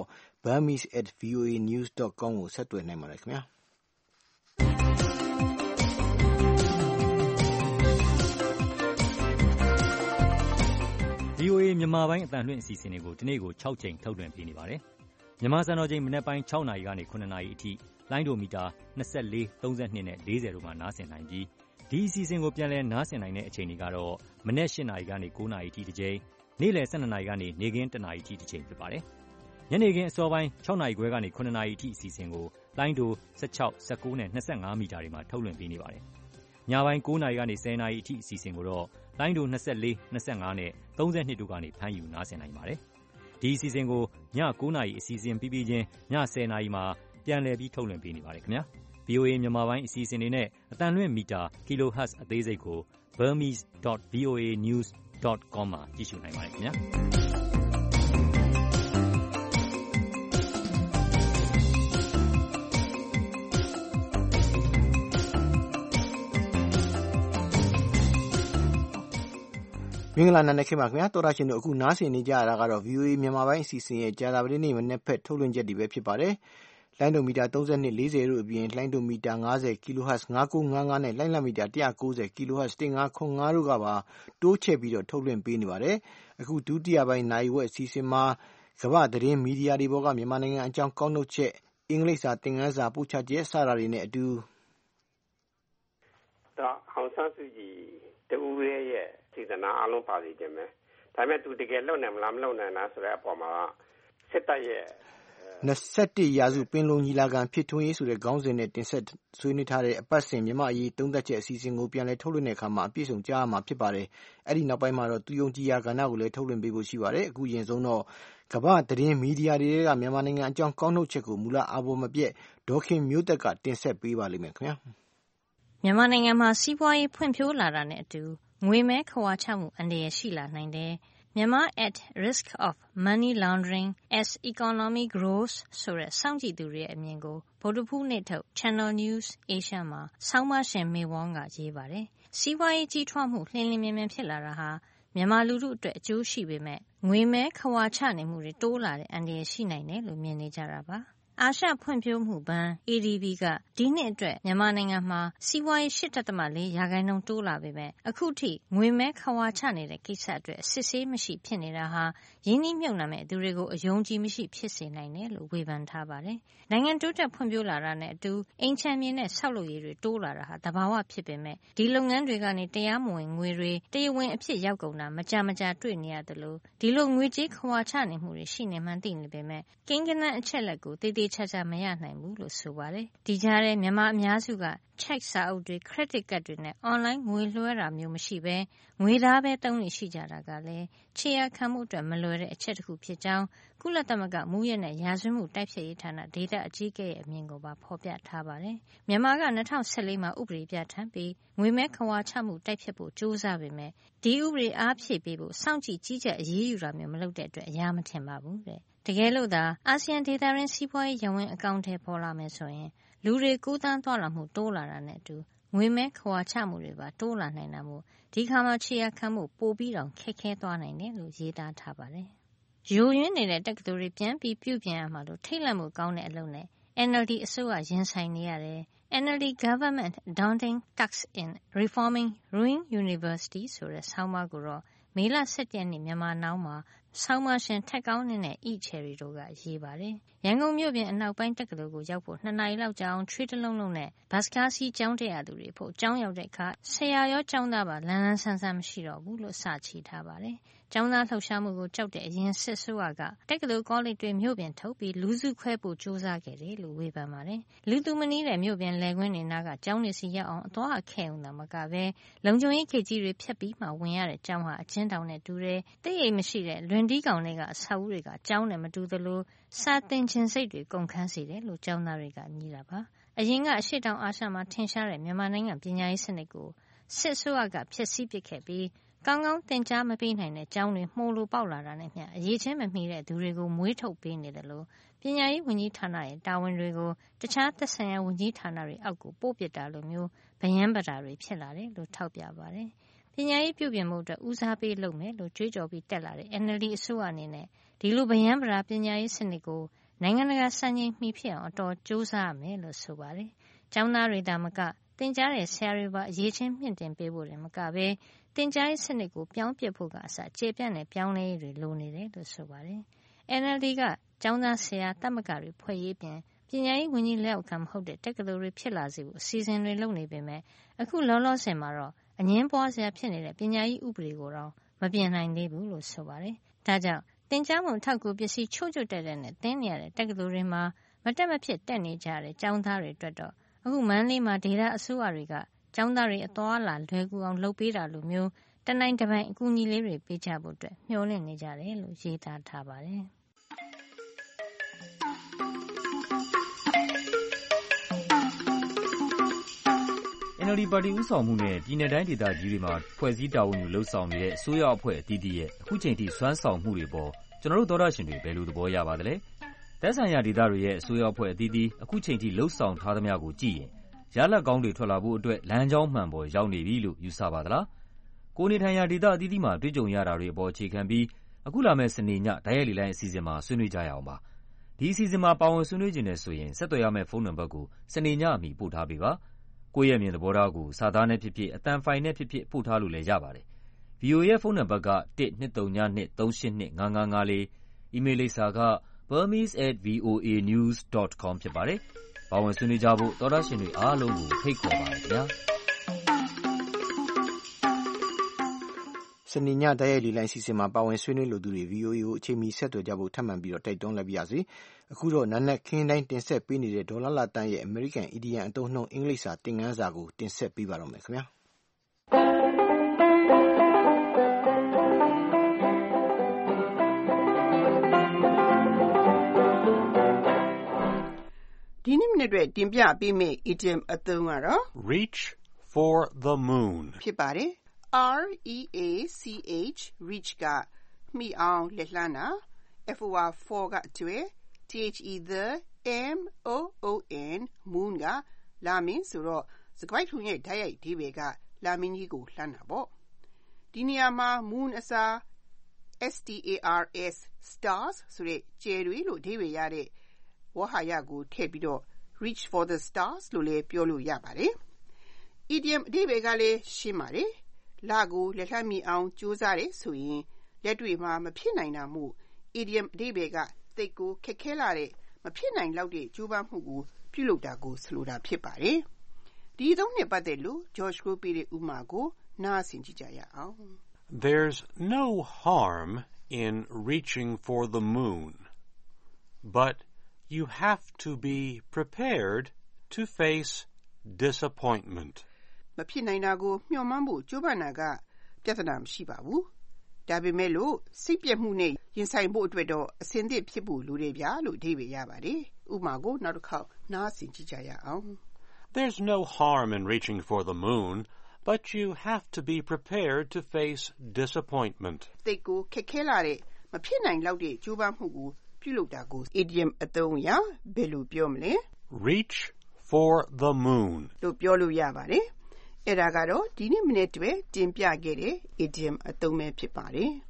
burmese@voanews.com ကိုဆက်သွယ်နိုင်ပါတယ်ခင်ဗျာ။ VOA မြန်မာပိုင်းအသံလွှင့်အစီအစဉ်တွေကိုဒီနေ့ကို6ချိန်ထုတ်လွှင့်ပေးနေပါတယ်။မြန်မာစံတော်ချိန်မနက်ပိုင်း6နာရီကနေ9နာရီအထိလိုင်းဒိုမီတာ24, 32နဲ့40တို့မှာနားဆင်နိုင်ပြီးဒီအစီအစဉ်ကိုပြန်လည်နားဆင်နိုင်တဲ့အချိန်တွေကတော့မနက်8နာရီကနေ9နာရီအထိတစ်ချိန်နေ့လယ်12နာရီကနေနေ့ခင်း1နာရီအထိတစ်ချိန်ဖြစ်ပါတယ်။ညနေခင်းအစောပိုင်း6နာရီခွဲကနေ9နာရီအထိအစီအစဉ်ကိုလိုင်းတို16 19နဲ့25မီတာတွေမှာထုတ်လွှင့်ပေးနေပါတယ်။ညပိုင်း9နာရီကနေ10နာရီအထိအစီအစဉ်ကိုတော့လိုင်းတို24 25နဲ့32တို့ကနေဖမ်းယူနားဆင်နိုင်ပါတယ်။ဒီအစီအစဉ်ကိုည9နာရီအစီအစဉ်ပြီးပြီးချင်းည10နာရီမှာပြန်လည်ပြီးထုတ်လွှင့်ပေးနေပါတယ်ခင်ဗျာ။ VOA မြန်မာပိုင်းအစီအစဉ်တွေနဲ့အတန်လွှင့်မီတာ kilohertz အသေးစိတ်ကို burmese.voanews.com မှာကြည့်ရှုနိုင်ပါတယ်ခင်ဗျာ။မင်္ဂလာနံနက်ခင်းပါခင်ဗျာတော်ရရှင်တို့အခုနားဆင်နေကြရတာကတော့ VOA မြန်မာပိုင်းအစီအစဉ်ရဲ့ကြာသပတေးနေ့မနေ့ဖက်ထုတ်လွှင့်ချက်တွေပဲဖြစ်ပါတယ်။လိုင်းဒိုမီတာ32 40တို့အပြင်လိုင်းဒိုမီတာ50 kHz 5955နဲ့လိုင်းလံမီတာ190 kHz 1505တို့ကပါတိုးချဲ့ပြီးတော့ထုတ်လွှင့်ပေးနေပါတယ်။အခုဒုတိယပိုင်းနိုင်ဝက်အစီအစဉ်မှာကမ္ဘာသတင်းမီဒီယာတွေပေါ်ကမြန်မာနိုင်ငံအကြောင်းကောက်နှုတ်ချက်အင်္ဂလိပ်စာသင်ခန်းစာပို့ချချက်စတာတွေနဲ့အတူအောင်ဆန်းစုကြည်တဦးရဲ့စေတနာအလုံးပါစေခြင်းပဲဒါပေမဲ့သူတကယ်လုံနိုင်မလားမလုံနိုင်လားဆိုတဲ့အပေါ်မှာစစ်တပ်ရဲ့ 21ရာစုပင်လုံညီလာခံဖြစ်ထွန်းရေးဆိုတဲ့ခေါင်းစဉ်နဲ့တင်ဆက်ဆွေးနွေးထားတဲ့အပတ်စဉ်မြန်မာအရေးသုံးသပ်ချက်အစီအစဉ်ကိုပြန်လည်ထုတ်လွှင့်တဲ့အခါမှာအပြည့်စုံကြားရမှာဖြစ်ပါတယ်။အဲ့ဒီနောက်ပိုင်းမှာတော့သူယုံကြည်ရာကဏ္ဍကိုလည်းထုတ်လွှင့်ပေးဖို့ရှိပါတယ်။အခုရင်ဆုံးတော့ကမ္ဘာသတင်းမီဒီယာတွေကမြန်မာနိုင်ငံအကြောင်းကောက်နှုတ်ချက်ကိုမူလအာဘော်မပြည့်ဒေါခင်မျိုးသက်ကတင်ဆက်ပေးပါလိမ့်မယ်ခင်ဗျာ။မြန်မာနိုင်ငံမှာစီးပွားရေးဖွံ့ဖြိုးလာတာနဲ့အတူငွေမဲခဝါချမှုအန္တရာယ်ရှိလာနိုင်တယ်။ Myanmar at risk of money laundering as economy grows ဆိုတဲ့စောင့်ကြည့်သူတွေရဲ့အမြင်ကိုဗုဒ္ဓဖူးနေ့ထုတ် Channel News Asia မှာဆောင်းပါးရှင်မေဝေါင်းကရေးပါတယ်။စီးပွားရေးကြီးထွားမှုလျင်လျင်မြန်မြန်ဖြစ်လာတာဟာမြန်မာလူထုအတွက်အကျိုးရှိပေမဲ့ငွေမဲခဝါချနေမှုတွေတိုးလာတဲ့အန္တရာယ်ရှိနိုင်တယ်လို့မြင်နေကြတာပါ။အာရှဖွံ့ဖြိုးမှုဘဏ် ADB ကဒီနှစ်အတွက်မြန်မာနိုင်ငံမှာစီးပွားရေး 8.4% တိုးလာပေမဲ့အခုထိငွေမဲခဝါချနေတဲ့ကိစ္စအတွက်စစ်ဆေးမရှိဖြစ်နေတာဟာရင်းနှီးမြှုပ်နှံမဲ့သူတွေကိုအယုံကြည်မရှိဖြစ်စေနိုင်တယ်လို့ဝေဖန်ထားပါတယ်။နိုင်ငံတိုးတက်ဖွံ့ဖြိုးလာတာနဲ့အတူအိမ်ခြံမြေနဲ့ဆောက်လုပ်ရေးတွေတိုးလာတာဟာသဘာဝဖြစ်ပေမဲ့ဒီလုပ်ငန်းတွေကနေတရားမဝင်ငွေတွေတရားဝင်အဖြစ်ရောက်ကုန်တာမကြာမကြာတွေ့နေရတယ်လို့ဒီလိုငွေကြေးခဝါချနေမှုတွေရှိနေမှန်းသိနေပေမဲ့ကိန်းဂဏန်းအချက်လက်ကိုတည်ချာချာမရနိုင်ဘူးလို့ဆိုပါတယ်။ဒီကြားထဲမြန်မာအများစုက check စာအုပ်တွေ credit card တွေနဲ့ online ငွေလွှဲတာမျိုးမရှိဘဲငွေသားပဲသုံးနေရှိကြတာကလည်းခြေရာခံမှုအတွက်မလွယ်တဲ့အချက်တစ်ခုဖြစ်ကြောင်းကုလသမဂ္ဂမူးယစ်နဲ့ရာဇဝတ်မှုတိုက်ဖျက်ရေးဌာနဒေတာအကြီးအကဲရဲ့အမြင်ကိုပါဖော်ပြထားပါတယ်။မြန်မာက2014မှာဥပဒေပြဋ္ဌာန်းပြီးငွေမဲခဝါချမှုတိုက်ဖျက်ဖို့ကြိုးစားပေမဲ့ဒီဥပဒေအားဖြည့်ပေးဖို့စောင့်ကြည့်ကြီးကြပ်အရေးယူတာမျိုးမလုပ်တဲ့အတွက်အရာမထင်ပါဘူးတဲ့။တကယ်လို့သာအာဆီယံဒေသရင်းစီးပွားရေးရဝင်းအကောင့်ထဲပေါ်လာမယ်ဆိုရင်လူတွေကူးတန်းသွားလာမှုတိုးလာတာနဲ့အတူငွေမဲခဝါချမှုတွေပါတိုးလာနိုင်တာမို့ဒီခါမှခြေရာခံမှုပိုပြီးတောင်ခက်ခဲသွားနိုင်တယ်လို့ရေးသားထားပါတယ်။ယိုယွင်းနေတဲ့တက္ကသိုလ်တွေပြန်ပြီးပြုပြင်ရမှာလို့ထိတ်လန့်မှုကောင်းတဲ့အလုပ်နဲ့ NLD အစိုးရရင်ဆိုင်နေရတယ်။ NLD government daunting tasks in reforming ruined university ဆိုတဲ့ဆောင်းပါးကိုတော့မေလ17ရက်နေ့မြန်မာနောင်မှာဆောင်းပါးရှင်ထက်ကောင်းနဲ့ဤချယ်ရီတို့ကရေးပါတယ်။ရန်ကုန်မြို့ပြင်အနောက်ပိုင်းတက္ကသိုလ်ကိုရောက်ဖို့2နာရီလောက်ကြာအောင်ထွေးတလုံးလုံးနဲ့ဘတ်စကားစီးကျောင်းတက်ရသူတွေဖို့ကျောင်းရောက်တဲ့အခါဆရာရောကျောင်းသားပါလန်းလန်းဆန်းဆန်းမရှိတော့ဘူးလို့စချီထားပါတယ်။ကျောင်းသားလှုပ်ရှားမှုကိုကြောက်တဲ့အရင်စစ်ဆိုးကတက္ကသိုလ်ကောလိပ်တွေမြို့ပြင်ထုတ်ပြီးလူစုခွဲဖို့ကြိုးစားခဲ့တယ်လို့ဝေဖန်ပါတယ်။လူသူမနည်းတဲ့မြို့ပြင်လယ်ကွင်းတွေနားကကျောင်းတွေစီရောက်အောင်အသွားအခဲအောင်သာမကပဲလုံခြုံရေးဂိတ်ကြီးတွေဖြတ်ပြီးမှဝင်ရတဲ့ကျောင်းဟာအချင်းတောင်နဲ့တူတယ်။တိတ်ရိပ်မရှိတဲ့လွင်တီးကောင်တွေကအဆောက်အဦတွေကကျောင်းနဲ့မတူသလိုစာသင်ခြင်းစိတ်တွေကုန်ခန်းစေတယ်လို့ကျောင်းသားတွေကမြည်တာပါ။အရင်ကအရှိတောင်အာရှမှာထင်ရှားတဲ့မြန်မာနိုင်ငံပညာရေးစနစ်ကိုစစ်ဆိုးကဖျက်ဆီးပစ်ခဲ့ပြီးကောင်းကောင်းသင်ကြားမပေးနိုင်တဲ့ကျောင်းတွေမှုလိုပေါက်လာတာနဲ့မျှအရေးချင်းမမီတဲ့သူတွေကိုမွေးထုတ်ပေးနေတယ်လို့ပညာရေးဝန်ကြီးဌာနရဲ့တာဝန်တွေကိုတခြားသက်ဆိုင်ရာဝန်ကြီးဌာနတွေအောက်ကိုပို့ပစ်တာလိုမျိုးဗယန်းပတာတွေဖြစ်လာတယ်လို့ထောက်ပြပါတယ်။ပညာရေးပြုပြင်မှုအတွက်ဦးစားပေးလုပ်မယ်လို့ကြွေးကြော်ပြီးတက်လာတဲ့ NLD အစိုးရအနေနဲ့ဒီလိုဗယန်းပတာပညာရေးစနစ်ကိုနိုင်ငံတကာစံချိန်မှီဖြစ်အောင်အတော်ကြိုးစားရမယ်လို့ဆိုပါတယ်။ကျောင်းသားတွေသာမကသင်ကြားတဲ့ဆရာတွေပါအရေးချင်းမြင့်တင်ပေးဖို့လည်းမကပဲသင်ကြားရေးစနစ်ကိုပြောင်းပြဖို့ကအစကျေပြန့်တဲ့ပြောင်းလဲရေးတွေလိုနေတယ်လို့ဆိုပါတယ်။ NLD ကကျောင်းသားဆရာတမကတွေဖွဲ့ရေးပြင်ပညာရေးဝန်ကြီးလက်အောက်ခံမဟုတ်တဲ့တက္ကသိုလ်တွေဖြစ်လာစေဖို့အစီအစဉ်တွေလုပ်နေပေမဲ့အခုလောလောဆယ်မှာတော့အငင်းပွားစရာဖြစ်နေတဲ့ပညာရေးဥပဒေကိုတော့မပြင်နိုင်သေးဘူးလို့ဆိုပါတယ်။ဒါကြောင့်သသင်ကြားမှုအထောက်အကူပစ္စည်းချို့ချွတ်တဲ့နဲ့သင်နေရတဲ့တက္ကသိုလ်တွေမှာမတက်မဖြစ်တက်နေကြတဲ့ကျောင်းသားတွေအတွက်တော့အခုမန္တလေးမှာဒေသအစိုးရတွေကကျောင်းသားတွေအသွားအလာလွယ်ကူအောင်လုပ်ပေးတာလိုမျိုးတနိုင်တပိုင်အကူအညီလေးတွေပေးကြဖို့မျှော်လင့်နေကြတယ်လို့ရေးသားထားပါတယ်။ NLD ပါတီဦးဆောင်မှုနဲ့ပြည်내တိုင်းဒေသကြီးတွေမှာဖွဲ့စည်းတာဝန်ယူလှုပ်ဆောင်နေတဲ့အစိုးရအဖွဲ့အသီးသီးရဲ့အခုချိန်ထိစွမ်းဆောင်မှုတွေပေါ်ကျွန်တော်တို့သောတရှင်တွေဘယ်လိုသဘောရပါသလဲ။သက်ဆိုင်ရာဒေသတွေရဲ့အစိုးရအဖွဲ့အသီးသီးအခုချိန်ထိလှုပ်ဆောင်ထားသမျှကိုကြည့်ရင်ရလဒ်ကောင်းတွေထွက်လာဖို့အတွက်လမ်းကြောင်းမှန်ပေါ်ရောက်နေပြီလို့ယူဆပါသလား။ကိုယ်နေထိုင်ရာဒေသအသီးသီးမှာတွေ့ကြုံရတာတွေအပေါ်အခြေခံပြီးအခုလာမယ့်စနေညတိုက်ရိုက်လေလှိုင်းအစီအစဉ်မှာဆွေးနွေးကြရအောင်ပါ။ဒီအစီအစဉ်မှာပါဝင်ဆွေးနွေးခြင်းနဲ့ဆိုရင်ဆက်သွယ်ရမယ့်ဖုန်းနံပါတ်ကိုစနေညအမီပို့ထားပေးပါ။ကိုယ့်ရဲ့မြင်သဘောထားကိုစာသားနဲ့ဖြစ်ဖြစ်အသံဖိုင်နဲ့ဖြစ်ဖြစ်ပို့ထားလို့လည်းရပါတယ်။ VOA ရဲ့ဖုန်းနံပါတ်က12393855554 အီးမေးလ်လိပ်စာက burmese@voanews.com ဖြစ်ပါတယ်။ပါဝင်ဆွေးနွေးကြဖို့သောတရှင်တွေအားလုံးကိုဖိတ်ခေါ်ပါတယ်ခင်ဗျာ။စနေညတိုက်ရိုက်လေလှိုင်းအစီအစဉ်မှာပါဝင်ဆွေးနွေးလိုသူတွေ VOA ကိုအချိန်မီဆက်သွယ်ကြဖို့ထပ်မံပြီးတော့တိုက်တွန်းလိုက်ပါရစေ။အခုတော့နာနတ်ခင်းတိုင်းတင်ဆက်ပေးနေတဲ့ဒေါ်လာလာတန်းရဲ့ American Idiom အသုံးနှုန်းအင်္ဂလိပ်စာသင်ခန်းစာကိုတင်ဆက်ပေးပါတော့မယ်ခင်ဗျာ။ဒီနေ့မနေ့အတွက်တင်ပြပေးမယ့် idiom အသုံးကတော့ reach for the moon ဖြစ်ပါတယ်။ REACH reach ကမှီအောင်လက်လှမ်းတာ for ကကျွဲ the MOON moon ကလာမင်းဆိုတော့စကားထုံရဲ့ဓာတ်ရိုက်အဓိပ္ပာယ်ကလာမင်းကြီးကိုလှမ်းတာပေါ့။ဒီနေရာမှာ moon အစား stars stars ဆိုတဲ့ကျယ်တွေလို့အဓိပ္ပာယ်ရတဲ့ဝါဟာရကိုထည့်ပြီးတော့ reach for the stars လို့လည်းပြောလို့ရပါတယ်။ idiom အဓိပ္ပာယ်ကလည်းရှင်းပါတယ်။လကိုလက်လှမ်းမီအောင်ကြိုးစားတယ်ဆိုရင်လက်တွေ့မှာမဖြစ်နိုင်တာမို့ idiom အဓိပ္ပာယ်ကသိပ်ကိုခက်ခဲလာတဲ့မဖြစ်နိုင်လောက်တဲ့ကြိုးပမ်းမှုကိုပြုလုပ်တာကိုဆိုလိုတာဖြစ်ပါတယ်။ဒီအသုံးနဲ့ပတ်သက်လို့ George ကိုပေးတဲ့ဥပမာကိုနားဆင်ကြည့်ကြရအောင်။ There's no harm in reaching for the moon, but you have to be prepared to face disappointment. မဖြစ်နိုင်တာကိုမျှော်မှန်းဖို့ကြိုးပမ်းတာကပြဿနာမရှိပါဘူး။ဒါပေမဲ့လို့စိတ်ပြတ်မှုနဲ့ရင်ဆိုင်ဖို့အတွက်တော့အဆင်သင့်ဖြစ်ဖို့လိုတယ်ဗျာလို့အဓိပ္ပာယ်ရပါတယ်။ဥပမာကိုနောက်တစ်ခေါက်နားဆင်ကြည့်ကြရအောင်။ There's no harm in reaching for the moon, but you have to be prepared to face disappointment. သိပ်ကိုခက်ခဲလာတဲ့မဖြစ်နိုင်လောက်တဲ့ကြိုးပမ်းမှုကိုပြုလုပ်တာကို idiom အသုံးအရဘယ်လိုပြောမလဲ Reach for the moon လို့ပြောလို့ရပါတယ်။အဲ့ဒါကတော့ဒီနေ့မနေ့တွင်တင်ပြခဲ့တဲ့ idiom အသုံးပဲဖြစ်ပါတယ်။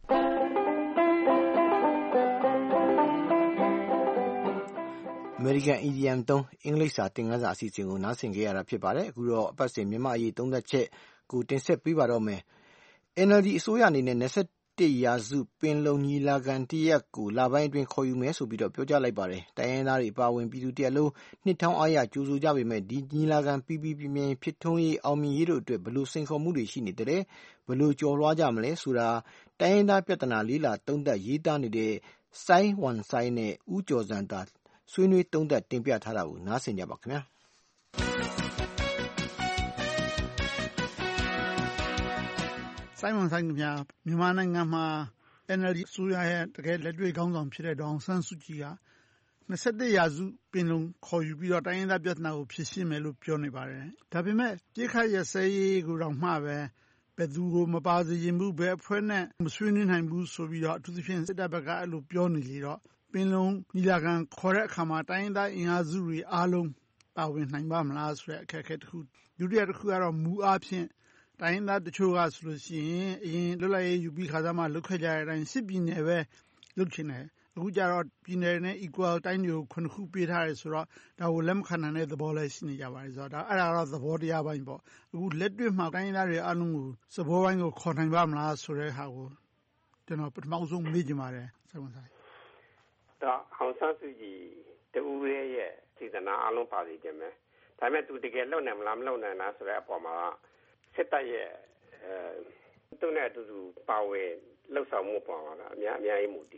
American Idiom သုံးအင်္ဂလိပ်စာသင်ခန်းစာအစီအစဉ်ကိုနားဆင်ခဲ့ရတာဖြစ်ပါတယ်။အခုတော့အပတ်စဉ်မြန်မာအရေးသုံးသပ်ချက်ကိုတင်ဆက်ပေးပါတော့မယ်။ NLD အစိုးရအနေနဲ့21ရာစုပင်လုံညီလာခံတရက်ကိုလပိုင်းအတွင်းခေါ်ယူမယ်ဆိုပြီးတော့ပြောကြားလိုက်ပါတယ်။တိုင်းရင်းသားတွေအပါအဝင်ပြည်သူတရက်လုံးနှစ်ထောင်အားရကြိုးဆိုကြပေမဲ့ဒီညီလာခံပြီးပြင်းဖြစ်ထွန်းရေးအောင်မြင်ရေးတို့အတွက်ဘလို့စိန်ခေါ်မှုတွေရှိနေတယ်ဘလို့ကြော်လွှားကြမလဲဆိုတာတိုင်းရင်းသားပြဿနာလေးလာသုံးသပ်ရေးသားနေတဲ့စိုင်းဝမ်စိုင်းနဲ့ဦးကျော်စံတာဆွေးနွေးသုံးသပ်တင်ပြထားတာကိုနားဆင်ကြပါခင်ဗျာစိုင်းဝမ်စိုင်းခင်ဗျာမြန်မာနိုင်ငံမှာ NLD အစိုးရရဲ့တကယ်လက်တွေ့ခေါင်းဆောင်ဖြစ်တဲ့ဒေါအောင်ဆန်းစုကြည်က21ရာစုပင်လုံခေါ်ယူပြီးတော့တိုင်းရင်းသားပြဿနာကိုဖြေရှင်းမယ်လို့ပြောနေပါတယ်။ဒါပေမဲ့ပြစ်ခတ်ရစဲရေးကိုတော့မှပဲဘယ်သူကိုမပါစေချင်ဘူးဘယ်အဖွဲ့နဲ့မဆွေးနွေးနိုင်ဘူးဆိုပြီးတော့အထူးသဖြင့်စစ်တပ်ဘက်ကအဲ့လိုပြောနေလေတော့ပင်လုံညီလာခံခေါ်တဲ့အခါမှာတိုင်းရင်းသားအင်အားစုတွေအားလုံးပါဝင်နိုင်ပါမလားဆိုတဲ့အခက်အခဲတစ်ခုဒုတိယတစ်ခုကတော့မူအားဖြင့်တိုင်းရင်းသားတချို့ကဆိုလို့ရှိရင်အရင်လွတ်လပ်ရေးယူပြီးခါစားမှလုတ်ခဲ့ကြတဲ့အတိုင်းစစ်ပြည်နယ်ပဲလုတ်ချင်တယ်အခုကျတော့ပြည်နယ်နဲ့ equal တိုင်းတွေကိုခုနှစ်ခုပေးထားတယ်ဆိုတော့ဒါကိုလက်မခံနိုင်တဲ့သဘောလည်းရှိနေကြပါတယ်ဆိုတော့ဒါအဲ့ဒါတော့သဘောတရားပိုင်းပေါ့အခုလက်တွေ့မှာတိုင်းရင်းသားတွေအားလုံးကိုစဘောပိုင်းကိုခေါ်နိုင်ပါမလားဆိုတဲ့ဟာကိုကျွန်တော်ပထမဆုံးမေးကြပါတယ်ဆက်ဝင်ဆိုင်ဒါအောင်ဆန်းစုကြည်တူရဲ့စေတနာအလုံးပါစီခြင်းပဲဒါပေမဲ့သူတကယ်လုံနိုင်မလားမလုံနိုင်လားဆိုတဲ့အပေါ်မှာစစ်တပ်ရဲ့သူနဲ့အတူတူပါဝင်လှုပ်ဆောင်မှုပေါ်မှာကအများကြီးမူတည်မယ်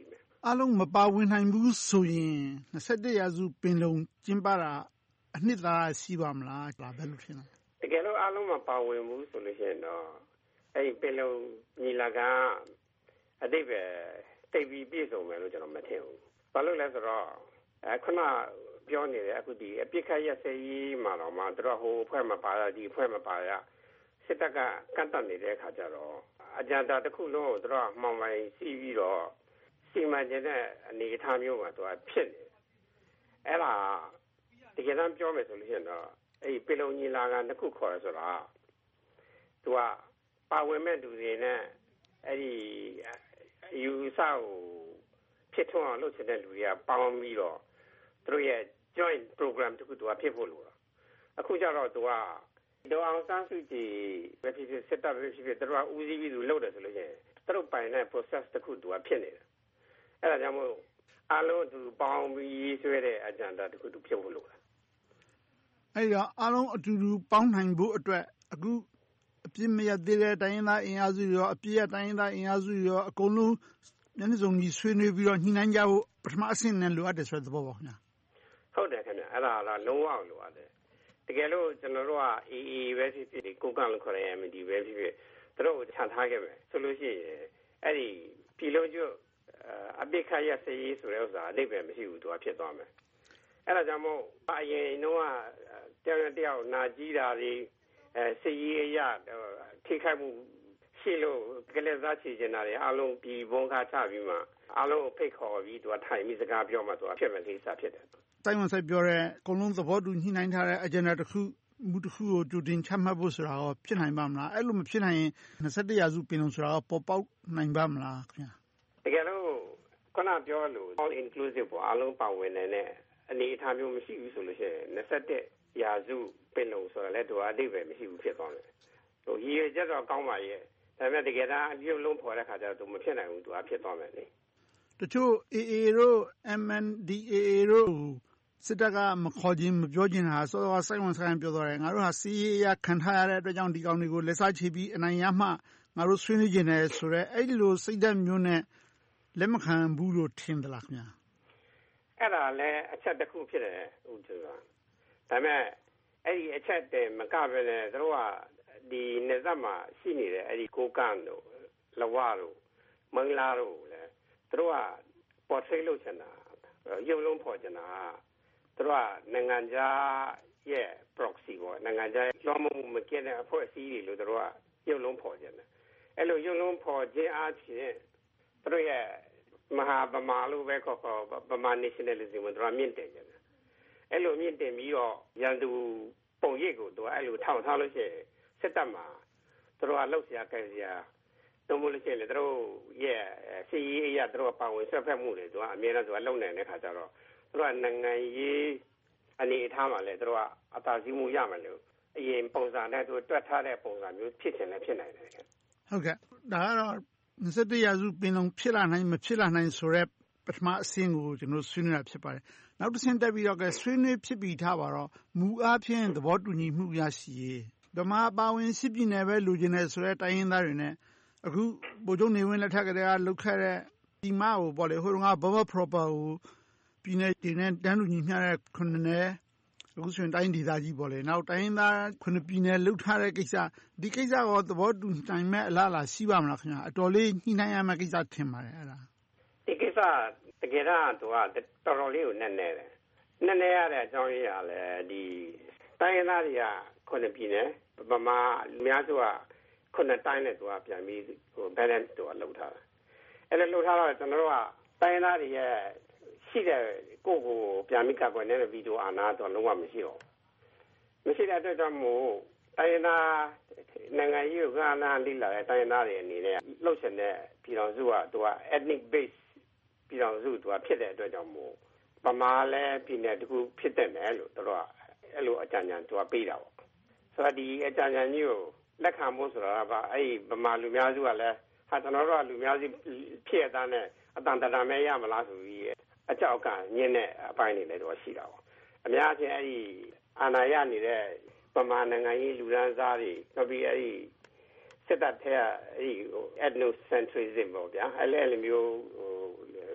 အားလုံးမပါဝင်နိုင်ဘူးဆိုရင်21ရာစုပင်လုံကျင်းပတာအနှစ်သာရရှိပါမလားဘယ်လိုထင်လဲတကယ်လို့အားလုံးမပါဝင်ဘူးဆိုလို့ရှိရင်တော့အဲ့ဒီပင်လုံညီလာခံအတိတ်ပဲတိတ်ပြီးပြည့်စုံမယ်လို့ကျွန်တော်မထင်ဘူးဘာလို့လဲဆိုတော့ခုနပြောနေတယ်အခုဒီအပြစ်ခတ်ရက်စဲရေးမှာတော့မှတို့ဟိုအဖွဲ့မပါရဒီအဖွဲ့မပါရစစ်တပ်ကကန့်တတ်နေတဲ့အခါကျတော့အကြံတာတစ်ခုလုံးကိုတို့မှောင်မိုင်စီးပြီးတော့စီမံခြင်းတဲ့အနေအထားမျိုးမှာသူကဖြစ်နေအဲ့ဒါတကယ်တမ်းပြောမယ်ဆိုလို့ရှိရင်တော့အဲ့ဒီပင်လုံညီလာခံတစ်ခုခေါ်ရဆိုတာသူကပါဝင်မဲ့သူတွေနဲ့အဲ့ဒီယူဆကိုဖြစ်ထွန်းအောင်လုပ်ချင်တဲ့လူတွေကပေါင်းပြီးတော့သူတို့ရဲ့ joint program တစ်ခုသူကဖြစ်ဖို့လိုတာအခုကျတော့သူကဒေါ်အောင်ဆန်းစုကြည်ပဲဖြစ်ဖြစ်စစ်တပ်ပဲဖြစ်ဖြစ်သူတို့ကဦးစီးပြီးသူလုပ်တယ်ဆိုလို့ရှိရင်သူတို့ပိုင်တဲ့ process တစ်ခုသူကဖြစ်နေတယ်အဲ့ဒါကြောင့်မို့အားလုံးသူပေါင်းပြီးဆွဲတဲ့ agenda တစ်ခုသူဖြစ်ဖို့လိုတာအဲ့တော့အားလုံးအတူတူပေါင်းနိုင်ဖို့အတွက်အခုအပြစ်မရသေးတဲ့တိုင်းရင်းသားအင်အားစုရောအပြစ်ရတိုင်းရင်းသားအင်အားစုရောအကုန်လုံးမျက်နှာစုံကြီးဆွေးနွေးပြီးတော့ညှိနှိုင်းကြဖို့ပထမအဆင့်နဲ့လိုအပ်တယ်ဆိုတဲ့သဘောပါခင်ဗျာဟုတ်တယ်ခင်ဗျအဲ့ဒါကလုံးဝလိုအပ်တယ်တကယ်လို့ကျွန်တော်တို့က AA ပဲဖြစ်ဖြစ်ကိုကန့်လို့ခေါ်ရမယ်ဒီပဲဖြစ်ဖြစ်သူတို့ကိုချန်ထားခဲ့မယ်ဆိုလို့ရှိရင်အဲ့ဒီပြည်လုံးကျွတ်အပိခရစရေးဆိုတဲ့ဥစ္စာအဓိပ္ပာယ်မရှိဘူးသူကဖြစ်သွားမယ်အဲ့ဒါကြောင့်မို့အရင်တော့တယောက်နာကြီးတာတွေစရေးအရထိခိုက်မှုရှိလို့ကလေးစားချီကျင်တာတွေအလုံးဒီဘုံခါချပြီးမှအလုံးဖိတ်ခေါ်ပြီးသူကထိုင်ပြီးစကားပြောမှသူကဖြစ်မယ်ကိစ္စဖြစ်တယ်တိုင်းဝန်ဆိုင်ပြောတဲ့အကုန်လုံးသဘောတူညှိနှိုင်းထားတဲ့ agenda တစ်ခုမူတစ်ခုကိုတူတင်ချမှတ်ဖို့ဆိုတာရောဖြစ်နိုင်ပါမလားအဲ့လိုမဖြစ်နိုင်ရင်21ရာစုပင်လုံဆိုတာရောပေါ်ပေါက်နိုင်ပါမလားခင်ဗျာတကယ်လို့ခုနပြောလို့ all inclusive ပေါ့အလုံးပါဝင်တဲ့အနေအထားမျိုးမရှိဘူးဆိုလို့ရှိရင်21ရာစုပင်လုံဆိုတာလည်းသူအတိတ်ပဲမရှိဘူးဖြစ်သွားတယ်ဟိုရည်ရချက်တော့ကောင်းပါရဲ့ဒါပေမဲ့တကယ်တမ်းအပြုတ်လုံးပေါ်တဲ့ခါကျတော့သူမဖြစ်နိုင်ဘူးသူကဖြစ်သွားမယ်လေတချို့ AA တို့ MNDAA တို့စစ်တပ်ကမခေါ်ခြင်းမပြောခြင်းဟာစောစောစိုက်ဝင်ဆိုင်ပြောသွားတယ်ငါတို့ဟာစီးရေးရခံထားရတဲ့အတွက်ကြောင့်ဒီကောင်တွေကိုလက်စားချေပြီးအနိုင်ရမှငါတို့ဆွေးနွေးခြင်းတယ်ဆိုတော့အဲ့ဒီလိုစိတ်ဓာတ်မျိုးနဲ့လက်မခံဘူးလို့ထင်သလားခင်ဗျာအဲ့ဒါလည်းအချက်တစ်ခုဖြစ်တယ်ဦးကျော်ဒါပေမဲ့အဲ့ဒီအချက်တည်းမကပဲနဲ့တို့ကဒီနေသက်မှာရှိနေတဲ့အဲ့ဒီကိုကန့်တို့လဝတို့မင်္ဂလာတို့လည်းတို့ကပေါ်ထိတ်လို့ချင်တာရုပ်လုံးဖော်ချင်တာတို့ကနိုင်ငံခြားရဲ့ proxy ပေါ့နိုင်ငံခြားလွှမ်းမိုးမှုမကင်းတဲ့အဖွဲ့အစည်းတွေလို့တို့ကရုပ်လုံးဖော်ချင်တယ်အဲ့လိုရုပ်လုံးဖော်ခြင်းအားဖြင့်တို့ရဲ့မဟာဗမာလို့ပဲခေါ်ဗမာ nationalism ကိုတို့ကမြင့်တင်ကြတယ်အဲ့လိုမြင့်တင်ပြီးတော့ရန်သူပုံရိပ်ကိုတို့အဲ့လိုထောက်ထားလို့ရှိရင်စစ်တပ်မှာတို့ကလှုပ်ရှားကြစရာတို့မလို့ရှိရင်တို့ရဲ့စီရေးအရာတို့ပါဝင်ဆက်ဖက်မှုတွေတို့ကအများနဲ့တို့ကလုံနိုင်တဲ့ခါကျတော့တို့ကနိုင်ငံရေးအနေအထားမှာလည်းတို့ကအသာစီးမှုရမယ်လို့အရင်ပုံစံနဲ့တို့တွက်ထားတဲ့ပုံစံမျိုးဖြစ်ချင်လည်းဖြစ်နိုင်တယ်ဟုတ်ကဲ့ဒါကတော့21ရာစုပင်လုံဖြစ်လာနိုင်မဖြစ်လာနိုင်ဆိုတော့ပထမအဆင့်ကိုကျွန်တော်ဆွေးနွေးတာဖြစ်ပါတယ်နောက်တစ်ဆင့်တက်ပြီးတော့ဆွေးနွေးဖြစ်ပြီးထားပါတော့မူအားဖြင့်သဘောတူညီမှုရရှိရေးဓမ္မပါဝင်စစ်ပြည်နယ်ပဲလူကျင်တယ်ဆိုတဲ့တိုင်းရင်းသားတွေနဲ့အခုဗိုလ်ချုပ်နေဝင်းလက်ထက်ကတည်းကလုပ်ခဲ့တဲ့ဒီမကိုပေါ့လေဟိုတုန်းက Bubble Proper ကိုပြည်နယ်တွေနဲ့တန်းတူညီမျှတဲ့ခုနှစ်နယ်အခုဆိုရင်တိုင်းဒေသကြီးပေါ့လေနောက်တိုင်းရင်းသားခုနှစ်ပြည်နယ်လှုပ်ထားတဲ့ကိစ္စဒီကိစ္စကိုသဘောတူနိုင်မဲ့အလားအလာရှိပါမလားခင်ဗျာအတော်လေးညှိနှိုင်းရမယ့်ကိစ္စထင်ပါတယ်အဲ့ဒါဒီကိစ္စတကယ်တော့သူကတော်တော်လေးကိုနက်နေတယ်နက်နေရတဲ့အကြောင်းရင်းကလည်းဒီတိုင်းရင်းသားတွေကခုနှစ်ပြည်နယ်ဗမာအများစုကခုနှစ်တိုင်းနဲ့သူကပြန်ပြီးဟို balance သူကလှုပ်ထားတာအဲ့လိုလှုပ်ထားတော့ကျွန်တော်တို့ကတိုင်းရင်းသားတွေရဲ့ရှိတဲ့ကိုယ့်ကိုပြန်ပြီးကကွယ်နေတဲ့ဗီဒီယိုအာနာတော့လုံးဝမရှိတော့မရှိတဲ့အတွက်ကြောင့်မို့တိုင်းရင်းသားနိုင်ငံရေးကိုကနာလိလာတဲ့တိုင်းရင်းသားတွေအနေနဲ့လှုပ်ရှင်တဲ့ပြည်တော်စုကသူက ethnic base ပြည်တော်စုသူကဖြစ်တဲ့အတွက်ကြောင့်မို့ဗမာလည်းပြည်နယ်တစ်ခုဖြစ်တဲ့နယ်လို့တို့ကအဲ့လိုအကြံဉာဏ်သူကပေးတာပေါ့ဆိုတော့ဒီအကြံဉာဏ်ကြီးကိုလက်ခံဖို့ဆိုတာကအဲ့ဒီဗမာလူများစုကလည်းဟာကျွန်တော်တို့ကလူများစုဖြစ်ရတဲ့အတန်တရာမဲရမလားဆိုပြီးအကြောက်ကညင်းတဲ့အပိုင်းတွေလည်းတော့ရှိတာပေါ့အများကြီးအဲ့ဒီအာဏာရနေတဲ့ဗမာနိုင်ငံကြီးလူဒန်းစားတွေနောက်ပြီးအဲ့ဒီစစ်တပ်ထဲကအဲ့ဒီ ethnocentrism ပေါ့ဗျာအဲ့လိုမျိုးဟို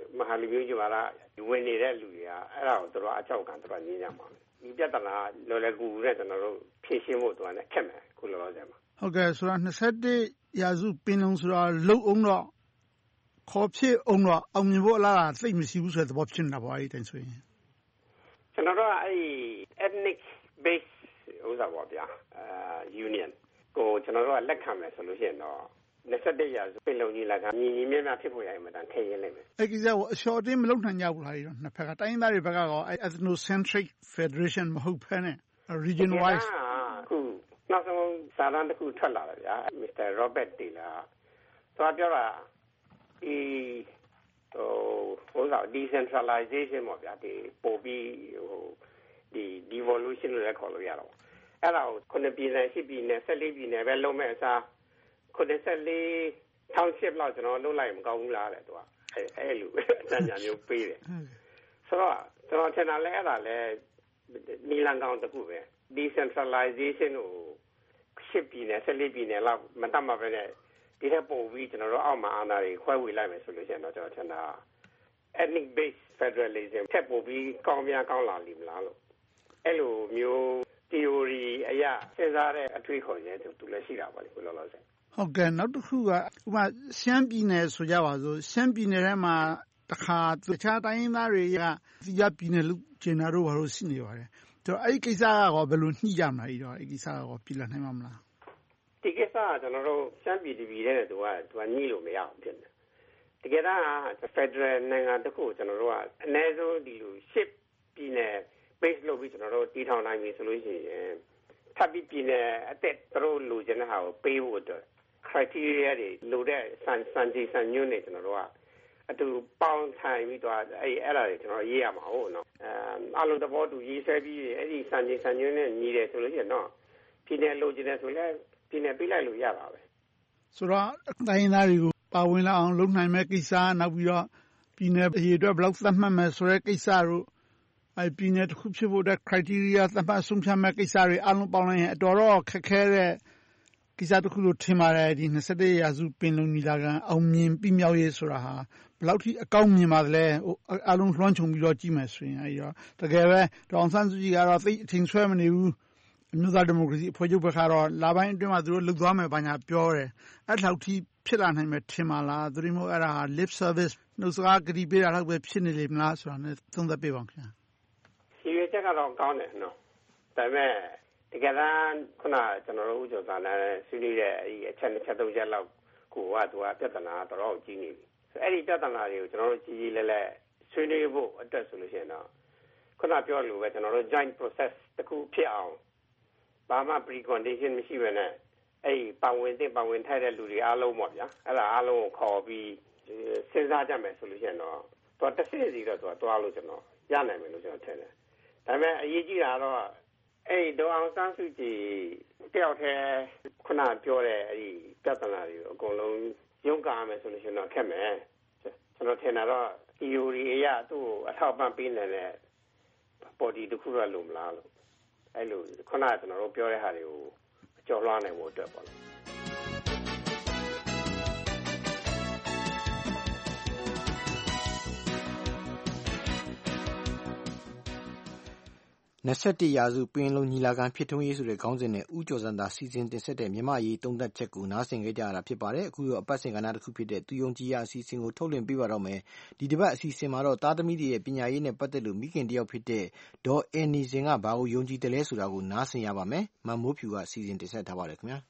မဟာလူမျိုးကြီးမှာဝင်နေတဲ့လူတွေကအဲ့ဒါကိုတို့အချောက်ကန်တို့ညင်းရမှာဒီပြဿနာလော်လကူနဲ့ကျွန်တော်တို့ဖြေရှင်းဖို့တို့နဲ့ခက်မယ်ခုလောလောဆယ်မှာဟုတ်ကဲ့ဆိုတော့21ရာစုပင်လုံဆိုတော့လုံအောင်တော့ခေါ်ဖြစ်အောင်တော့အောင်မြင်ဖို့အလားအလာသိမရှိဘူးဆိုတဲ့သဘောဖြစ်နေတာပေါ့အဲ့ဒီတိုင်းဆိုရင်ကျွန်တော်တို့အဲ့ ethnic base ဥစ္စာပေါ့ဗျာunion ကိုကျွန်တော်တို့ကလက်ခံမယ်ဆိုလို့ရှိရင်တော့21ရာစုပင်လုံကြီးလာကညီညီမျှမျှဖြစ်ဖို့ရရင်မတန်ခဲရင်လိမ့်မယ်အဲ့ကိစ္စကိုအလျှော်တင်းမလုပ်နိုင်ကြဘူးလားဒီတော့နှစ်ဖက်ကတိုင်းသားတွေဘက်ကတော့ ethnocentric federation မဟုတ်ဘဲနဲ့ region wise ခုနောက်ဆုံးစာတမ်းတစ်ခုထွက်လာတယ်ဗျာ Mr. Robert Taylor သူပြောတာဒီဟိုdecentralization ပေါ့ဗျာဒီပို့ပြီးဒီ devolution လို့လည်းခေါ်လို့ရတော့အဲ့ဒါကို9ပြည်နယ်10ပြည်နယ်14ပြည်နယ်ပဲလုံးမဲ့အစား94 township လောက်ကျွန်တော်လုပ်လိုက်မကောင်းဘူးလားတဲ့သူကအဲ့လိုအတန်းညာမျိုးပေးတယ်ဆိုတော့ကျွန်တော်ထင်တာလဲအဲ့ဒါလဲနီလန်ကောင်တခုပဲ decentralization ကို10ပြည်နယ်14ပြည်နယ်လောက်မတတ်မှပဲနဲ့ဒီထက်ပိုပြီးကျွန်တော်တို့အောက်မှာအာဏာတွေခွဲဝေလိုက်မယ်ဆိုလို့ရှိရင်တော့ကျွန်တော်ထင်တာ ethnic based federalism ထက်ပိုပြီးကောင်းများကောင်းလာလိမ့်မလားလို့အဲ့လိုမျိုး theory အရာစဉ်းစားတဲ့အထွေးခေါ်ခြင်းသူလည်းရှိတာပါလေခုလောလောဆယ်ဟုတ်ကဲ့နောက်တစ်ခုကဥပမာရှမ်းပြည်နယ်ဆိုကြပါစို့ရှမ်းပြည်နယ်ထဲမှာတခါတခြားတိုင်းရင်းသားတွေကစီရပြည်နယ်လူကျင်နာတို့ဘာလို့ရှိနေပါတယ်ဆိုတော့အဲ့ဒီကိစ္စကဘယ်လိုညှိကြမလဲအဲ့ဒီကိစ္စကပြည်လာနိုင်မှာမလားဒီကိစ္စကကျွန်တော်တို့ရှမ်းပြည်ပြည်တဲ့သူကညှိလို့မရအောင်ဖြစ်တယ်တကယ်တော့ Federal နိုင်ငံတစ်ခုကျွန်တော်တို့ကအနည်းဆုံးဒီလို10ပြည်နယ် base လုပ်ပြီးကျွန်တော်တို့တည်ထောင်နိုင်ပြီဆိုလို့ရှိရင်ထပ်ပြီးပြည်နယ်အသက်တို့လူကျင်တဲ့ဟာကိုပေးဖို့အတွက် criteria တွေလိုတဲ့စံညွှန်းနေကျွန်တော်တို့ကအတူပေါင်းထိုင်ပြီးတော့အဲ့ဒါတွေကျွန်တော်ရေးရမှာဟုတ်နော်အလုံးသဘောတူရေးဆွဲပြီးအဲ့ဒီစံညွှန်းနဲ့ညီတယ်ဆိုလို့ရှိရင်တော့ပြည်နယ်လိုချင်တယ်ဆိုလဲပြည်နယ်ပေးလိုက်လို့ရပါပဲဆိုတော့တိုင်းရင်းသားတွေကိုပါဝင်လာအောင်လုပ်နိုင်မဲ့ကိစ္စနောက်ပြီးတော့ပြည်နယ်အရေးအတွက်ဘယ်လောက်သတ်မှတ်မယ်ဆိုတဲ့ကိစ္စတို့ပြည်နယ်တစ်ခုဖြစ်ဖို့အတွက် criteria သတ်မှတ်ဆုံးဖြတ်မဲ့ကိစ္စတွေအလုံးပေါင်းလိုက်ရင်အတော်တော့ခက်ခဲတဲ့ကိစ္စတစ်ခုလို့ထင်ပါတယ်ဒီ21ရာစုပင်လုံညီလာခံအောင်မြင်ပြီးမြောက်ရေးဆိုတာဟာဘယ်လောက်ထိအကောင်းမြင်ပါသလဲအလုံးလွှမ်းခြုံပြီးတော့ကြည့်မယ်ဆိုရင်အဲဒီတော့တကယ်ပဲဒေါအောင်ဆန်းစုကြည်ကတော့သိအထင်ဆွဲမနေဘူးအမျိုးသားဒီမိုကရေစီအဖွဲ့ချုပ်ဘက်ကတော့လာပိုင်းအတွင်းမှာသူတို့လှုပ်သွားမယ်ဘာညာပြောတယ်အဲ့လောက်ထိဖြစ်လာနိုင်မယ်ထင်ပါလားသူတို့မျိုးအဲ့ဒါဟာ lip service နှုတ်စကားကတိပေးတာလောက်ပဲဖြစ်နေလိမ့်မလားဆိုတာနဲ့သုံးသပ်ပေးပါခင်ဗျာစီရွေးချက်ကတော့ကောင်းတယ်နော်ဒါပေမဲ့တကယ်တမ်းခုနကျွန်တော်တို့ဥကြစာနဲ့ဆွေးနွေးတဲ့အချက်2ချက်3ချက်လောက်ကိုကသူကပြဿနာတော့ကြီးနေပြီအဲ့ဒီပြဿနာတွေကိုကျွန်တော်တို့ကြီးလဲလဲဆွေးနွေးဖို့အတွက်ဆိုလို့ရှိရင်တော့ခုနပြောလို့ပဲကျွန်တော်တို့ joint process တခုဖြစ်အောင်ဘာမှ precondition မရှိဘဲနဲ့အဲ့ပါဝင်ထိုက်တဲ့လူတွေအားလုံးပေါ့ဗျာအဲ့ဒါအားလုံးကိုခေါ်ပြီးစဉ်းစားကြမယ်ဆိုလို့ရှိရင်တော့တော့တစ်စစ်စီတော့တွားလို့ကျွန်တော်ရနိုင်မယ်လို့ကျွန်တော်ထင်တယ်ဒါပေမဲ့အရေးကြီးတာတော့အဲ့ဒေါအောင်ဆန်းစုကြည်တယောက်တည်းခုနပြောတဲ့အဲ့ဒီပြဿနာတွေကိုအကုန်လုံးရုန်းကန်မယ်ဆိုလို့ရှိရင်တော့ခက်မယ်ကျွန်တော်ထင်တာတော့ theory အရသူ့ကိုအထောက်ပံ့ပေးနိုင်တဲ့ body တစ်ခုတော့လိုမလားလို့အဲ့လိုခုနကကျွန်တော်တို့ပြောတဲ့ဟာတွေကိုကြော်လွှားနိုင်ဖို့အတွက်ပေါ့လေ 21ရာစုပင်လုံညီလာခံဖြစ်ထွန်းရေးဆိုတဲ့ခေါင်းစဉ်နဲ့ဦးကျော်စံသာစီစဉ်တင်ဆက်တဲ့မြန်မာရေးသုံးသပ်ချက်ကိုနားဆင်ကြကြရတာဖြစ်ပါတယ်အခုရောအပတ်စဉ်ကဏ္ဍတစ်ခုဖြစ်တဲ့သူယုံကြည်ရာအစီအစဉ်ကိုထုတ်လွှင့်ပေးပါတော့မယ်ဒီတစ်ပတ်အစီအစဉ်မှာတော့သားသမီးတွေရဲ့ပညာရေးနဲ့ပတ်သက်လို့မိခင်တယောက်ဖြစ်တဲ့ဒေါ်အန်နီစင်ကဘာကိုယုံကြည်တယ်လဲဆိုတာကိုနားဆင်ရပါမယ်မမိုးဖြူကစီစဉ်တင်ဆက်ထားပါတယ်ခင်ဗျာ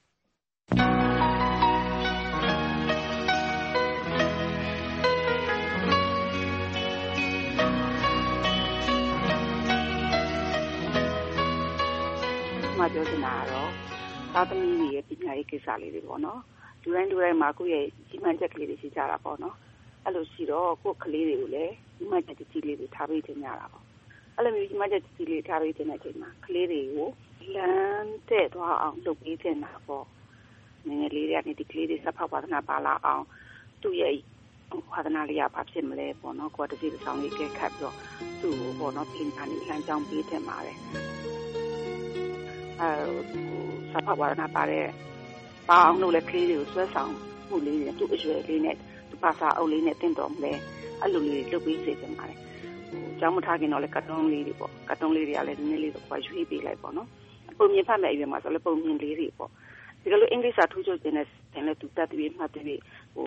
ပြောချင်တာကတော့သားသမီးတွေရဲ့ပညာရေးကိစ္စလေးတွေပေါ့နော်လူတိုင်းမှာကိုယ့်ရဲ့ကြီးမှန်းချက်ကလေးတွေရှိကြတာပေါ့နော်အဲ့လိုရှိတော့ကိုယ့်ကလေးတွေကိုလည်းကြီးမှန်းချက်ကြီးလေးတွေထားပေးတင်ကြတာပေါ့အဲ့လိုမျိုးကြီးမှန်းချက်ကြီးလေးထားပေးတင်တဲ့အချိန်မှာကလေးတွေကိုလမ်းတဲ့သွားအောင်လုပ်ပေးတင်တာပေါ့ငယ်ငယ်လေးတွေကနေဒီကလေးတွေစဖောက်ဝါဒနာပါလာအောင်သူ့ရဲ့ဝါဒနာလေးကဘာဖြစ်မလဲပေါ့နော်ကိုယ်တစ်စီတစ်ဆောင်လေးကဲခတ်ပြီးတော့သူ့ကိုပေါ့နော်ပြင်ပနေလမ်းကြောင်းပေးတင်ပါတယ်စဖောက်ဝါဒနာပါတဲ့ပါအောင်လို့လည်းကလေးတွေကိုဆွဲဆောင်မှုလေးတွေသူ့အရွယ်လေးနဲ့သူပါစာအုပ်လေးနဲ့တင့်တော်မလဲအဲ့လိုလေးလုပ်ပေးစေချင်ပါတယ်ကျောင်းမထားခင်တော့လည်းကတ်တုန်းလေးတွေပေါ့ကတ်တုန်းလေးတွေကလည်းနည်းနည်းလေးတော့ရွေးပေးလိုက်ပေါ့နော်ပုံမြင်ဖတ်မဲ့အရွယ်မှာဆိုလည်းပုံမြင်လေးတွေပေါ့ဒီလိုအင်္ဂလိပ်စာထူးချွတ်ခြင်းနဲ့တယ်လည်းသူတတ်ပြီးမှတ်ပြီး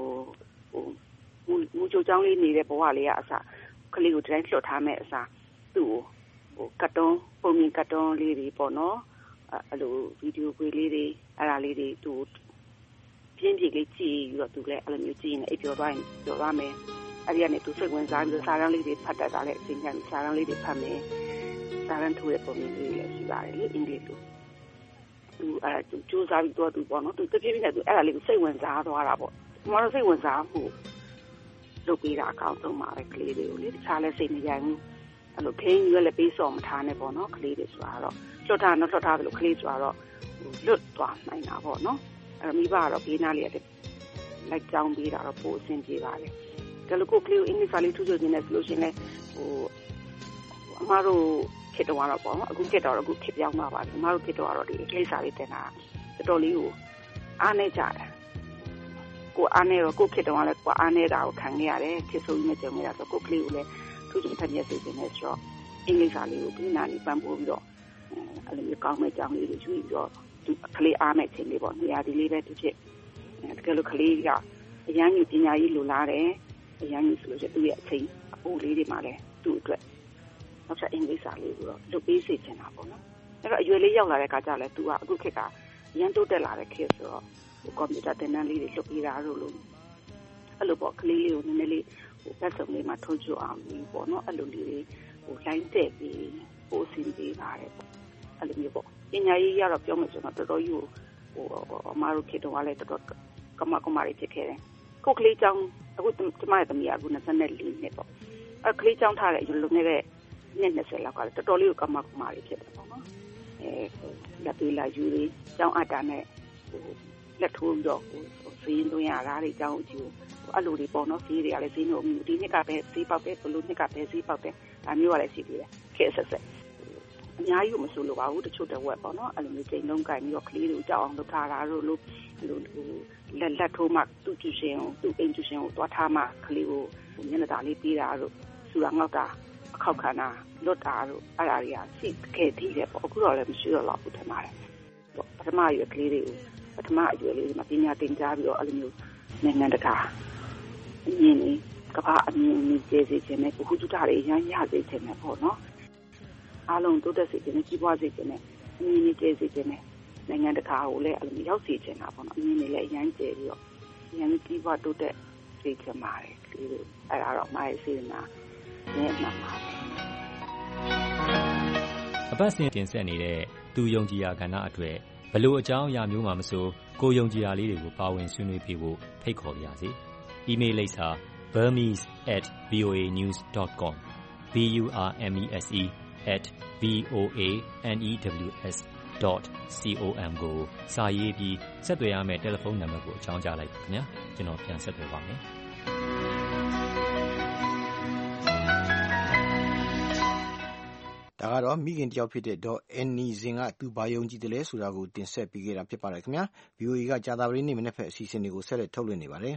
မူချိုကျောင်းလေးနေတဲ့ဘဝလေးကအစကလေးကိုတိုင်းလွှတ်ထားမဲ့အစားသူ့ကိုကတ်တုန်းပုံမြင်ကတ်တုန်းလေးတွေပေါ့နော်အဲ့လိုဗီဒီယိုခွေလေးတွေအဲ့ဒါလေးတွေသူပြင်းပြလေးကြည့်ပြီးတော့သူလည်းအဲ့လိုမျိုးကြည့်နေအိပ်ပျော်သွားရင်ပျော်သွားမယ်အဲ့ဒီကနေသူစိတ်ဝင်စားပြီးတော့စာတမ်းလေးတွေဖတ်တတ်တာလည်းအချိန်ကျရင်စာတမ်းလေးတွေဖတ်မယ်စာတမ်းထိုးတဲ့ပုံမြင်လေးလည်းရှိပါတယ်လေအင်္ဂလိပ်လိုသူအဲ့ဒါသူစူးစမ်းပြီးတော့သူပေါ့နော်သူတဖြည်းဖြည်းနဲ့သူအဲ့ဒါလေးကိုစိတ်ဝင်စားသွားတာပေါ့ကျွန်တော်တို့စိတ်ဝင်စားမှုလုပ်ပေးတာအကောင်းဆုံးပါပဲကလေးတွေကိုလေတခြားလည်းစိတ်မရိုင်းဘူးအဲ့လိုခင်းရွက်လည်းပေးစော်မထားနဲ့ပေါ့နော်ကလေးတွေဆိုတာတော့လွတ်ထားတယ်လို့ကလေးဆိုတာတော့လွတ်သွားနိုင်တာပေါ့နော်အဲ့မိဘကတော့ဘေးနားလေးရတယ်လိုက်ကြောင်းပေးတာတော့ပိုအဆင်ပြေပါလေဒါလို့ကိုကလေးကိုအင်္ဂလိပ်စာလေးထူးချွတ်နေတယ်ဆိုလို့ရှိရင်လည်းအမားတို့ခေတ္တကတော့ပေါ့နော်အခုခေတ္တတော့အခုခေပြောင်းသွားပါပြီအမားတို့ခေတ္တကတော့ဒီအင်္ဂလိပ်စာလေးတင်တာတော်တော်လေးကိုအားနေကြတယ်ကိုအားနေတော့ကိုခေတ္တကလည်းကိုအားနေတာကိုခံခဲ့ရတယ်ခေဆိုးကြီးနဲ့ကြုံရတာဆိုကိုကလေးကိုလည်းထူးချွတ်ထက်မြက်စေခြင်းနဲ့ဆိုတော့အင်္ဂလိပ်စာလေးကိုပြီးနာနေပန်းပိုးပြီးတော့အဲ့လိုမျိုးကောင်းမဲ့ကြောင်းလေးတွေယူပြီးတော့ဒီကလေးအားမဲ့ခြင်းလေးပေါ့နေရာဒီလေးပဲသူဖြစ်တကယ်လို့ကလေးကအရန်ကြီးပညာရေးလိုလားတယ်အရန်ကြီးဆိုလို့ရှိရင်သူ့ရဲ့အချိန်အပိုးလေးတွေမှာလည်းသူ့အတွက်နောက်ထပ်အင်္ဂလိပ်စာလေးကိုတော့လုပ်ပေးစေချင်တာပေါ့နော်အဲ့တော့အရွယ်လေးရောက်လာတဲ့အခါကျလည်းသူကအခုခေတ်ကရန်တိုးတက်လာတဲ့ခေတ်ဆိုတော့ကွန်ပျူတာသင်တန်းလေးတွေလုပ်ပေးတာလို့အဲ့လိုပေါ့ကလေးလေးကိုနည်းနည်းလေးပတ်စုံလေးမှာထုံးချအောင်ပြီးပေါ့နော်အဲ့လိုလေးတွေလိုင်းတက်ပြီးပို့စင်ပေးပါတယ်ပေါ့အဲ့လိုမျိုးပေါ့ပညာရေးရတော့ပြောမယ်ဆိုတော့တော်တော်ကြီးအမားတို့ခေတ္တကလည်းတော်တော်ကမရီဖြစ်ခဲ့တယ်ကိုကလေးကျောင်းအခုကျမရဲ့သမီးကအခု24နှစ်ပေါ့အဲ့ကလေးကျောင်းထားတဲ့အရင်လုံနေတဲ့နှစ်20လောက်ကလည်းတော်တော်လေးကိုကမရီဖြစ်တယ်ပေါ့နော်လက်ပေးလာယူလေးကျောင်းအတားနဲ့လက်ထိုးပြီးတော့ဈေးသွင်းရတာတွေကျောင်းအကျိုးအဲ့လိုတွေပေါ့နော်ဈေးတွေကလည်းဈေးနှုန်းဒီနှစ်ကပဲဈေးပေါက်တယ်ဘလို့နှစ်ကပဲဈေးပေါက်တယ်ဒါမျိုးကလည်းရှိသေးတယ်ခေတ်ဆက်အများကြီးမဆိုလို့ပါဘူးတချို့တဝက်ပေါ့နော်အဲ့လိုမျိုးချိန်လုံးကင်ပြီးတော့ကလေးတွေကိုကြောက်အောင်လုပ်ထားတာတို့လို့လက်ထိုးမှသူ့ကျူရှင်ကိုသူ့အိမ်ကျူရှင်ကိုတွားထားမှကလေးကိုမျက်နှာသာလေးပေးတာတို့ဆူတာငေါက်တာအခောက်ခါနာလွတ်တာတို့အဲ့ဒါတွေကရှိခဲ့သေးတယ်ပေါ့အခုတော့လည်းမရှိတော့ဘူးထင်ပါတယ်ပထမရွယ်ကလေးတွေကိုပထမအရွယ်လေးတွေမှာပညာသင်ကြားပြီးတော့အဲ့လိုမျိုးနိုင်ငံတကာအမြင်လေးကမ္ဘာအမြင်ကြီးကျေစေခြင်းနဲ့ဘုဟုတုတတွေရမ်းရစေခြင်းနဲ့ပေါ့နော်အားလုံးတိုးတက်စေခြင်းနဲ့ကြီးပွားစေခြင်းနဲ့အမြင်ကြီးကျေစေခြင်းနဲ့နိုင်ငံတကာကိုလည်းအဲ့လိုမျိုးရောက်စေခြင်းတာပေါ့နော်အမြင်တွေလည်းရမ်းကျယ်ပြီးတော့ရမ်းကြီးပွားတိုးတက်စေခြင်းပါတယ်ကလေးတို့အဲ့ဒါတော့မိုင်းစေနာနဲ့မှမှာအပတ်စဉ်တင်ဆက်နေတဲ့သူယုံကြည်ရာကဏ္ဍအတွက်ဘလို့အကြောင်းအရာမျိုးမှမဆိုကိုယုံကြည်ရာလေးတွေကိုပါဝင်ဆွေးနွေးပြဖို့ဖိတ်ခေါ်ပါရစေ။ email လိပ်စာ burmese@voanews.com burmese@voanews.com ကိုစာရေးပြီးဆက်သွယ်ရမယ့်တယ်လီဖုန်းနံပါတ်ကိုအကြောင်းကြားလိုက်ပါခင်ဗျာ။ကျွန်တော်ပြန်ဆက်သွယ်ပါမယ်။ဒါကတော့မိခင်တယောက်ဖြစ်တဲ့ဒေါ်အန်နီဇင်ကသူဘာယုံကြည်တယ်လဲဆိုတာကိုတင်ဆက်ပေးခဲ့တာဖြစ်ပါတယ်ခင်ဗျာ VOA ကကြာသပတေးနေ့မနေ့ဖက်အစီအစဉ်တွေကိုဆက်လက်ထုတ်လွှင့်နေပါတယ်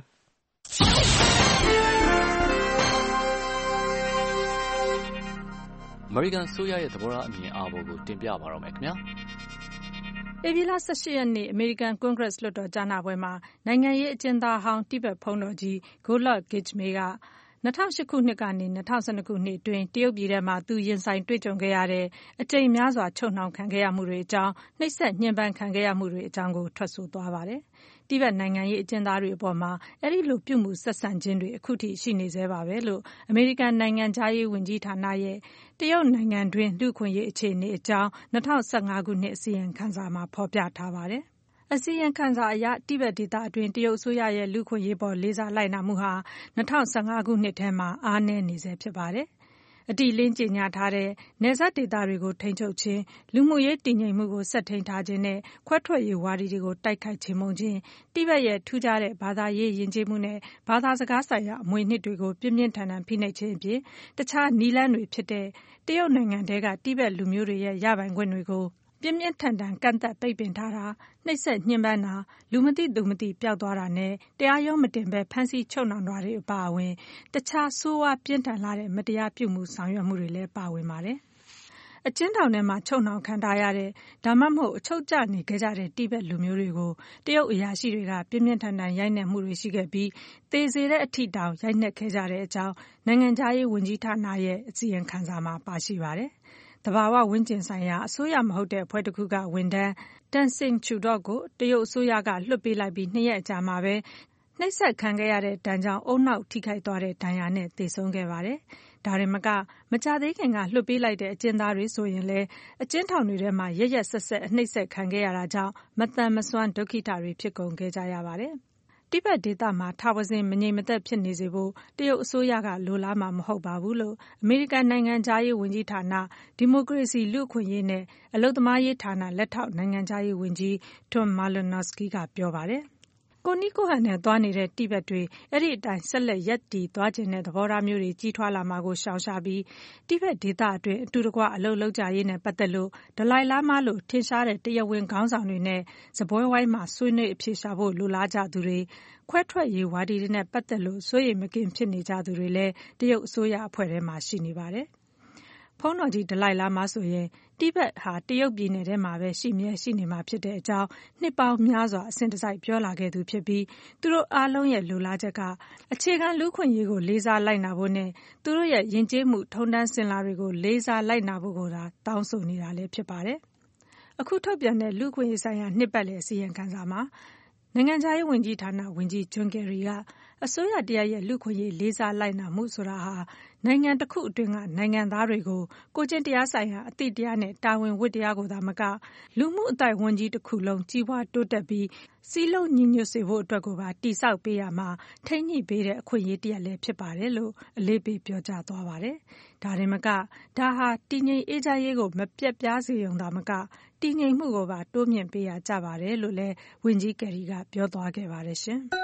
အမေရိကန်ဆိုရရဲ့သဘောထားအမြင်အားပေါ်ကိုတင်ပြပါတော့မယ်ခင်ဗျာဧပြီလ18ရက်နေ့အမေရိကန်ကွန်ဂရက်လွှတ်တော်ကြားနာပွဲမှာနိုင်ငံရေးအကျဉ်းသားဟောင်းတိဘက်ဘုန်းတော်ကြီး Golok Gitchme က2008ခုနှစ်ကနေ2012ခုနှစ်အတွင်းတရုတ်ပြည်ထဲမှာသူရင်ဆိုင်တွေ့ကြုံခဲ့ရတဲ့အကြိမ်များစွာချုပ်နှောင်ခံခဲ့ရမှုတွေအကြောင်းနှိပ်စက်ညှဉ်းပန်းခံခဲ့ရမှုတွေအကြောင်းကိုထွက်ဆိုသွားပါတယ်။တိဘက်နိုင်ငံရေးအကျဉ်းသားတွေအပေါ်မှာအဲဒီလိုပြုမှုဆက်ဆံခြင်းတွေအခုထိရှိနေသေးပါပဲလို့အမေရိကန်နိုင်ငံခြားရေးဝန်ကြီးဌာနရဲ့တရုတ်နိုင်ငံတွင်းလူ့အခွင့်အရေးအခြေအနေအကြောင်း2015ခုနှစ်အစီရင်ခံစာမှာဖော်ပြထားပါတယ်။အစီရင်ခံစာအရတိဘက်ဒေသအတွင်းတရုတ်အစိုးရရဲ့လူ့အခွင့်အရေးပေါ်လေးစားလိုက်နာမှုဟာ2015ခုနှစ်ထဲမှာအားနည်းနေဆဲဖြစ်ပါတယ်။အတိအလင်းကြေညာထားတဲ့နယ်စပ်ဒေသတွေကိုထိန်းချုပ်ခြင်းလူမှုရေးတည်ငြိမ်မှုကိုဆက်ထိန်းထားခြင်းနဲ့ခွဲထွက်ရေးဝါဒီတွေကိုတိုက်ခိုက်ချေမှုန်းခြင်းတိဘက်ရဲ့ထူးခြားတဲ့ဘာသာရေးယဉ်ကျေးမှုနဲ့ဘာသာစကားဆိုင်ရာအမွေအနှစ်တွေကိုပြင်းပြင်းထန်ထန်ဖိနှိပ်ခြင်းအပြင်တခြားနည်းလမ်းတွေဖြစ်တဲ့တရုတ်နိုင်ငံထဲကတိဘက်လူမျိုးတွေရဲ့ရပိုင်ခွင့်တွေကိုပြပြင်းပြင်းထန်ထန်ကန့်သတ်ပိတ်ပင်ထားတာ၊နှိပ်စက်ညှဉ်းပန်းတာ၊လူမသိသူမသိပျောက်သွားတာနဲ့တရားရုံးမတင်ဘဲဖမ်းဆီးချုပ်နှောင်တာတွေအပါအဝင်တခြားဆိုးဝါးပြင်းထန်လှတဲ့မတရားပြုမှုဆောင်ရွက်မှုတွေလည်းပါဝင်ပါတယ်။အကျဉ်းထောင်ထဲမှာချုပ်နှောင်ခံထားရတဲ့ဒါမှမဟုတ်အချုပ်ကျနေခဲ့ကြတဲ့တိဘက်လူမျိုးတွေကိုတရုတ်အရာရှိတွေကပြင်းပြင်းထန်ထန်ရိုက်နှက်မှုတွေရှိခဲ့ပြီးသေစေတဲ့အထိတောင်ရိုက်နှက်ခဲ့ကြတဲ့အကြောင်းနိုင်ငံခြားရေးဝန်ကြီးဌာနရဲ့အစီရင်ခံစာမှာပါရှိပါတယ်။သဘာဝဝန်းကျင်ဆိုင်ရာအစိုးရမဟုတ်တဲ့အဖွဲ့တစ်ခုကဝန်ထမ်းတန်ဆင်ချူတော့ကိုတရုတ်အစိုးရကလွှတ်ပေးလိုက်ပြီး2 ရက်အကြာမှာပဲနှိပ်စက်ခံခဲ့ရတဲ့ဒဏ်ကြောင့်ဦးနှောက်ထိခိုက်သွားတဲ့ဒဏ်ရာနဲ့သေဆုံးခဲ့ပါတယ်။ဒါရင်မကြာသေးခင်ကလွှတ်ပေးလိုက်တဲ့အကျဉ်းသားတွေဆိုရင်လည်းအကျဉ်းထောင်တွေထဲမှာရက်ရက်စက်စက်အနှိပ်စက်ခံခဲ့ရတာကြောင့်မသန်မစွမ်းဒုက္ခိတတွေဖြစ်ကုန်ခဲ့ကြရပါတယ်။တိဘက်ဒေသမှာထာဝစဉ်မငြိမ်မသက်ဖြစ်နေစေဖို့တရုတ်အစိုးရကလိုလားမှာမဟုတ်ပါဘူးလို့အမေရိကန်နိုင်ငံခြားရေးဝန်ကြီးဌာနဒီမိုကရေစီလူ့အခွင့်အရေးနဲ့အလုပ်သမားရေးဌာနလက်ထောက်နိုင်ငံခြားရေးဝန်ကြီး Tom Malinowski ကပြောပါတယ်။ကိုယ့်နည်းကိုယ့်ဟန်နဲ့သွားနေတဲ့တိဘက်တွေအဲ့ဒီအတိုင်းဆက်လက်ရပ်တည်သွားချင်တဲ့သဘောထားမျိုးတွေကြီးထွားလာမှာကိုရှောင်ရှားပြီးတိဘက်ဒေသအတွင်းအတူတကွအလုပ်လုပ်ကြရေးနဲ့ပတ်သက်လို့ဒလိုင်လာမားလို့ထင်ရှားတဲ့တရားဝင်ခေါင်းဆောင်တွေနဲ့စားပွဲဝိုင်းမှာဆွေးနွေးအဖြေရှာဖို့လိုလားကြသူတွေခွဲထွက်ရေးဝါဒီတွေနဲ့ပတ်သက်လို့စိုးရိမ်မကင်းဖြစ်နေကြသူတွေလည်းတရုတ်အစိုးရအဖွဲ့ထဲမှာရှိနေပါတယ်။ဖုန်းတော်ကြီးဒလိုင်လာမားဆိုရင်တိဘက်ဟာတရုတ်ပြည်နယ်ထဲမှာပဲရှိနေမှာဖြစ်တဲ့အကြောင်းနှစ်ပေါင်းများစွာအစဉ်တစိုက်ပြောလာခဲ့သူဖြစ်ပြီးသူတို့အားလုံးရဲ့လိုလားချက်ကအခြေခံလူ့အခွင့်အရေးကိုလေးစားလိုက်နာဖို့နဲ့သူတို့ရဲ့ယဉ်ကျေးမှုထုံးတမ်းစဉ်လာတွေကိုလေးစားလိုက်နာဖို့ကိုသာတောင်းဆိုနေတာလည်းဖြစ်ပါတယ်။အခုထုတ်ပြန်တဲ့လူ့အခွင့်အရေးဆိုင်ရာနှစ်ပတ်လည်အစီရင်ခံစာမှာနိုင်ငံခြားရေးဝန်ကြီးဌာနဝန်ကြီးဂျွန်ကယ်ရီကအစိုးရတရားရဲ့လူ့အခွင့်အရေးလေးစားလိုက်နာမှုဆိုတာဟာနိုင်ငံတစ်ခုအတွင်းကနိုင်ငံသားတွေကိုကိုယ်ကျင့်တရားဆိုင်ရာအသိတရားနဲ့တာဝန်ဝတ္တရားကိုသာမကလူမှုအသိုက်အဝန်းကြီးတစ်ခုလုံးကြီးပွားတိုးတက်ပြီးစည်းလုံးညီညွတ်စေဖို့အတွက်ကိုပါတည်ဆောက်ပေးရမှာထိန်းညှိပေးတဲ့အခွင့်အရေးတစ်ရပ်လည်းဖြစ်ပါတယ်လို့အလေးပေးပြောကြားသွားပါတယ်။ဒါရင်မကဒါဟာတည်ငြိမ်အေးချမ်းရေးကိုမပြတ်ပြားစေုံသာမကတည်ငြိမ်မှုကိုပါတိုးမြင့်ပေးရကြပါတယ်လို့လည်းဝန်ကြီးကယ်ရီကပြောသွားခဲ့ပါတယ်ရှင်။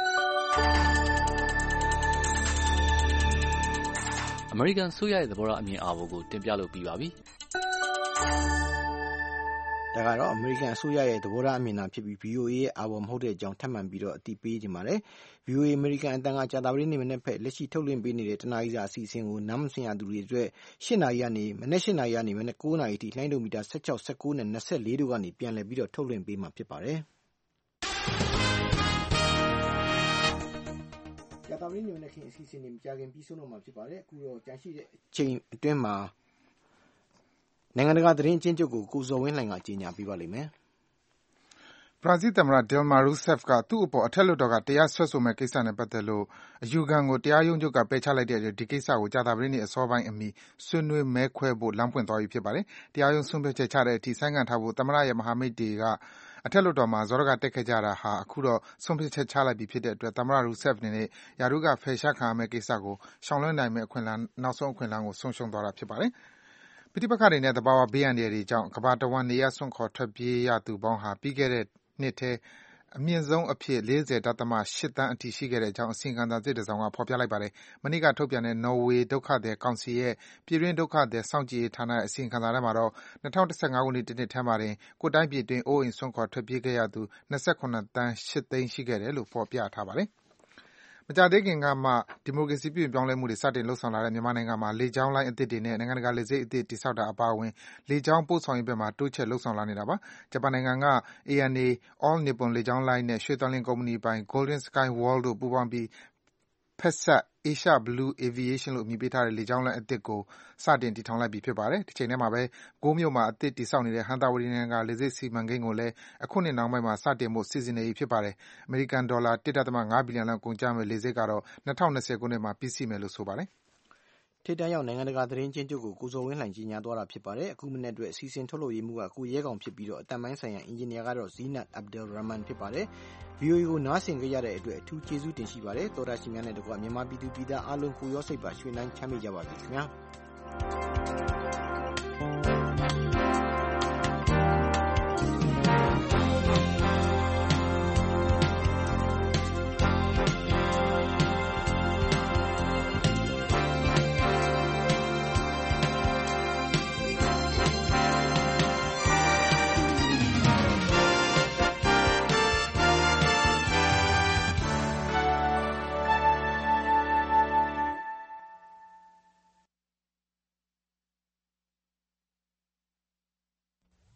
အမေရိကန်ဆိုရရဲ့သဘောထားအမြင်အာဘော်ကိုတင်ပြလို့ပြီးပါပြီ။ဒါကတော့အမေရိကန်အစိုးရရဲ့သဘောထားအမြင်သာဖြစ်ပြီး VOA ရဲ့အာဘော်မဟုတ်တဲ့အကြောင်းထပ်မံပြီးတော့အသိပေးခြင်းပါတယ်။ VOA အမေရိကန်အတန်ကကြာသပတေးနေ့မနေ့ဖက်လက်ရှိထုတ်လွှင့်ပေးနေတဲ့တနားရီစာအစီအစဉ်ကိုနားမစင်ရသူတွေအတွက်8 နာရီကနေမနေ့8 နာရီကနေမနေ့9 နာရီအထိလိုင်းဒိုမီတာ16 19နဲ့24တို့ကနေပြန်လည်ပြီးတော့ထုတ်လွှင့်ပေးမှာဖြစ်ပါတယ်။ကြာသပတေးနေ့နဲ့ခင်အစီအစဉ်တွေမကြခင်ပြီးဆုံးတော့မှာဖြစ်ပါတယ်။အခုတော့ကြန့်ရှိတဲ့အချိန်အတွင်းမှာနိုင်ငံတကာသတင်းအကျဉ်းချုပ်ကိုကိုဇော်ဝင်းလှိုင်ကကြေညာပေးပါလိမ့်မယ်။ဘရာဇီးသမ္မတ Dilma Rousseff ကသူ့အပေါ်အထက်လွှတ်တော်ကတရားစွဲဆိုမယ့်ကိစ္စနဲ့ပတ်သက်လို့အယူခံကိုတရားရုံးချုပ်ကပယ်ချလိုက်တဲ့အတွက်ဒီကိစ္စကိုကြာသပတေးနေ့အစောပိုင်းအမီဆွေးနွေးမဲခွဲဖို့လမ်းပွင့်သွားပြီဖြစ်ပါတယ်။တရားရုံးဆုံးဖြတ်ချက်ချတဲ့အထိဆိုင်းငံ့ထားဖို့သမ္မတရဲ့မဟာမိတ်တွေကအထက်လွှတ်တော်မှာဇောရကတက်ခဲ့ကြတာဟာအခုတော့ဆုံးဖြတ်ချက်ချလိုက်ပြီဖြစ်တဲ့အတွက်သမ္မတ Rousseff အနေနဲ့ယာရုကဖယ်ရှားခံရမယ့်ကိစ္စကိုရှောင်လွှဲနိုင်မယ့်နောက်ဆုံးအခွင့်အလမ်းကိုဆုံးရှုံးသွားတာဖြစ်ပါတယ်။ပဋိပက္ခတွေနဲ့သဘာဝဘေးအန္တရာယ်တွေကြောင့်ကမ္ဘာတဝန်းနေရပ်စွန့်ခွာထွက်ပြေးရသူပေါင်းဟာပြီးခဲ့တဲ့နှစ်ထဲအမြင့်ဆုံးအဖြစ် 40.8 သန်းအထိရှိခဲ့တဲ့အကြောင်းအစီရင်ခံစာသစ်တစ်စောင်ကဖော်ပြလိုက်ပါတယ်။မနေ့ကထုတ်ပြန်တဲ့နော်ဝေဒုက္ခသည်ကောင်စီရဲ့ပြည်တွင်းဒုက္ခသည်စောင့်ကြည့်ရေးဌာနရဲ့အစီရင်ခံစာထဲမှာတော့2015ခုနှစ်တစ်နှစ်ထဲမှာတင်ကိုယ်တိုင်းပြည်တွင်းအိုးအိမ်စွန့်ခွာထွက်ပြေးခဲ့ရသူ27သန်း 8 သိန်းရှိခဲ့တယ်လို့ဖော်ပြထားပါတယ်။မကြာသေးခင်ကမှဒီမိုကရေစီပြုပြင်ပြောင်းလဲမှုတွေစတင်လှုပ်ဆောင်လာတဲ့မြန်မာနိုင်ငံမှာလေကြောင်းလိုင်းအသစ်တွေနဲ့နိုင်ငံတကာလေဆိပ်အသစ်တည်ဆောက်တာအပါအဝင်လေကြောင်းပို့ဆောင်ရေးဘက်မှာတိုးချဲ့လှုပ်ဆောင်လာနေတာပါ။ဂျပန်နိုင်ငံက ANA All Nippon လေကြောင်းလိုင်းနဲ့ရွှေသန်လျင်ကုမ္ပဏီပိုင် Golden Sky World တို့ပူးပေါင်းပြီးဖက်စပ် Asia Blue Aviation လို့အမည်ပေးထားတဲ့လေကြောင်းလိုင်းအသစ်ကိုစတင်တည်ထောင်လိုက်ပြီဖြစ်ပါတယ်။တချိန်တည်းမှာပဲ9မြို့မှာအသစ်တည်ဆောက်နေတဲ့ဟန်တာဝတီနိုင်ငံကလေဆိပ်စီမံကိန်းကိုလည်းအခုနှစ်နှောင်းပိုင်းမှာစတင်ဖို့စီစဉ်နေပြီဖြစ်ပါတယ်။အမေရိကန်ဒေါ်လာ 1.5 ဘီလီယံလောက်ကုန်ကျမယ့်လေဆိပ်ကတော့2020ခုနှစ်မှာပြီးစီးမယ်လို့ဆိုပါတယ်။ထိပ်တန်းရောက်နိုင်ငံတကာသတင်းချင်းချုပ်ကိုကိုဇော်ဝင်းလှိုင်ကြီးညာသွားတာဖြစ်ပါတယ်။အခုမနေ့အတွက်အစီအစဉ်ထုတ်လုပ်ရေးမှုကကိုရဲကောင်ဖြစ်ပြီးတော့အတန်ပိုင်းဆိုင်ရာအင်ဂျင်နီယာကတော့ Zinat Abdul Rahman ဖြစ်ပါတယ်။ VOA ကိုနားဆင်ကြရတဲ့အတွက်အထူးကျေးဇူးတင်ရှိပါတယ်။သောတာရှင်များနဲ့တကွမြန်မာပြည်သူပြည်သားအားလုံးကိုရောစိတ်ပါရွှင်လန်းချမ်းမြေ့ကြပါစေခင်ဗျာ။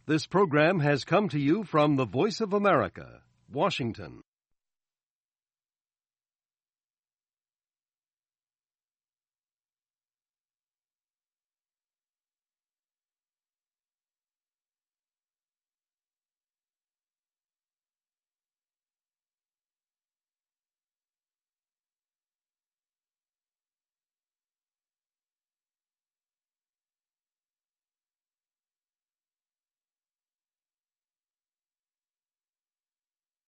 This program has come to you from the Voice of America, Washington.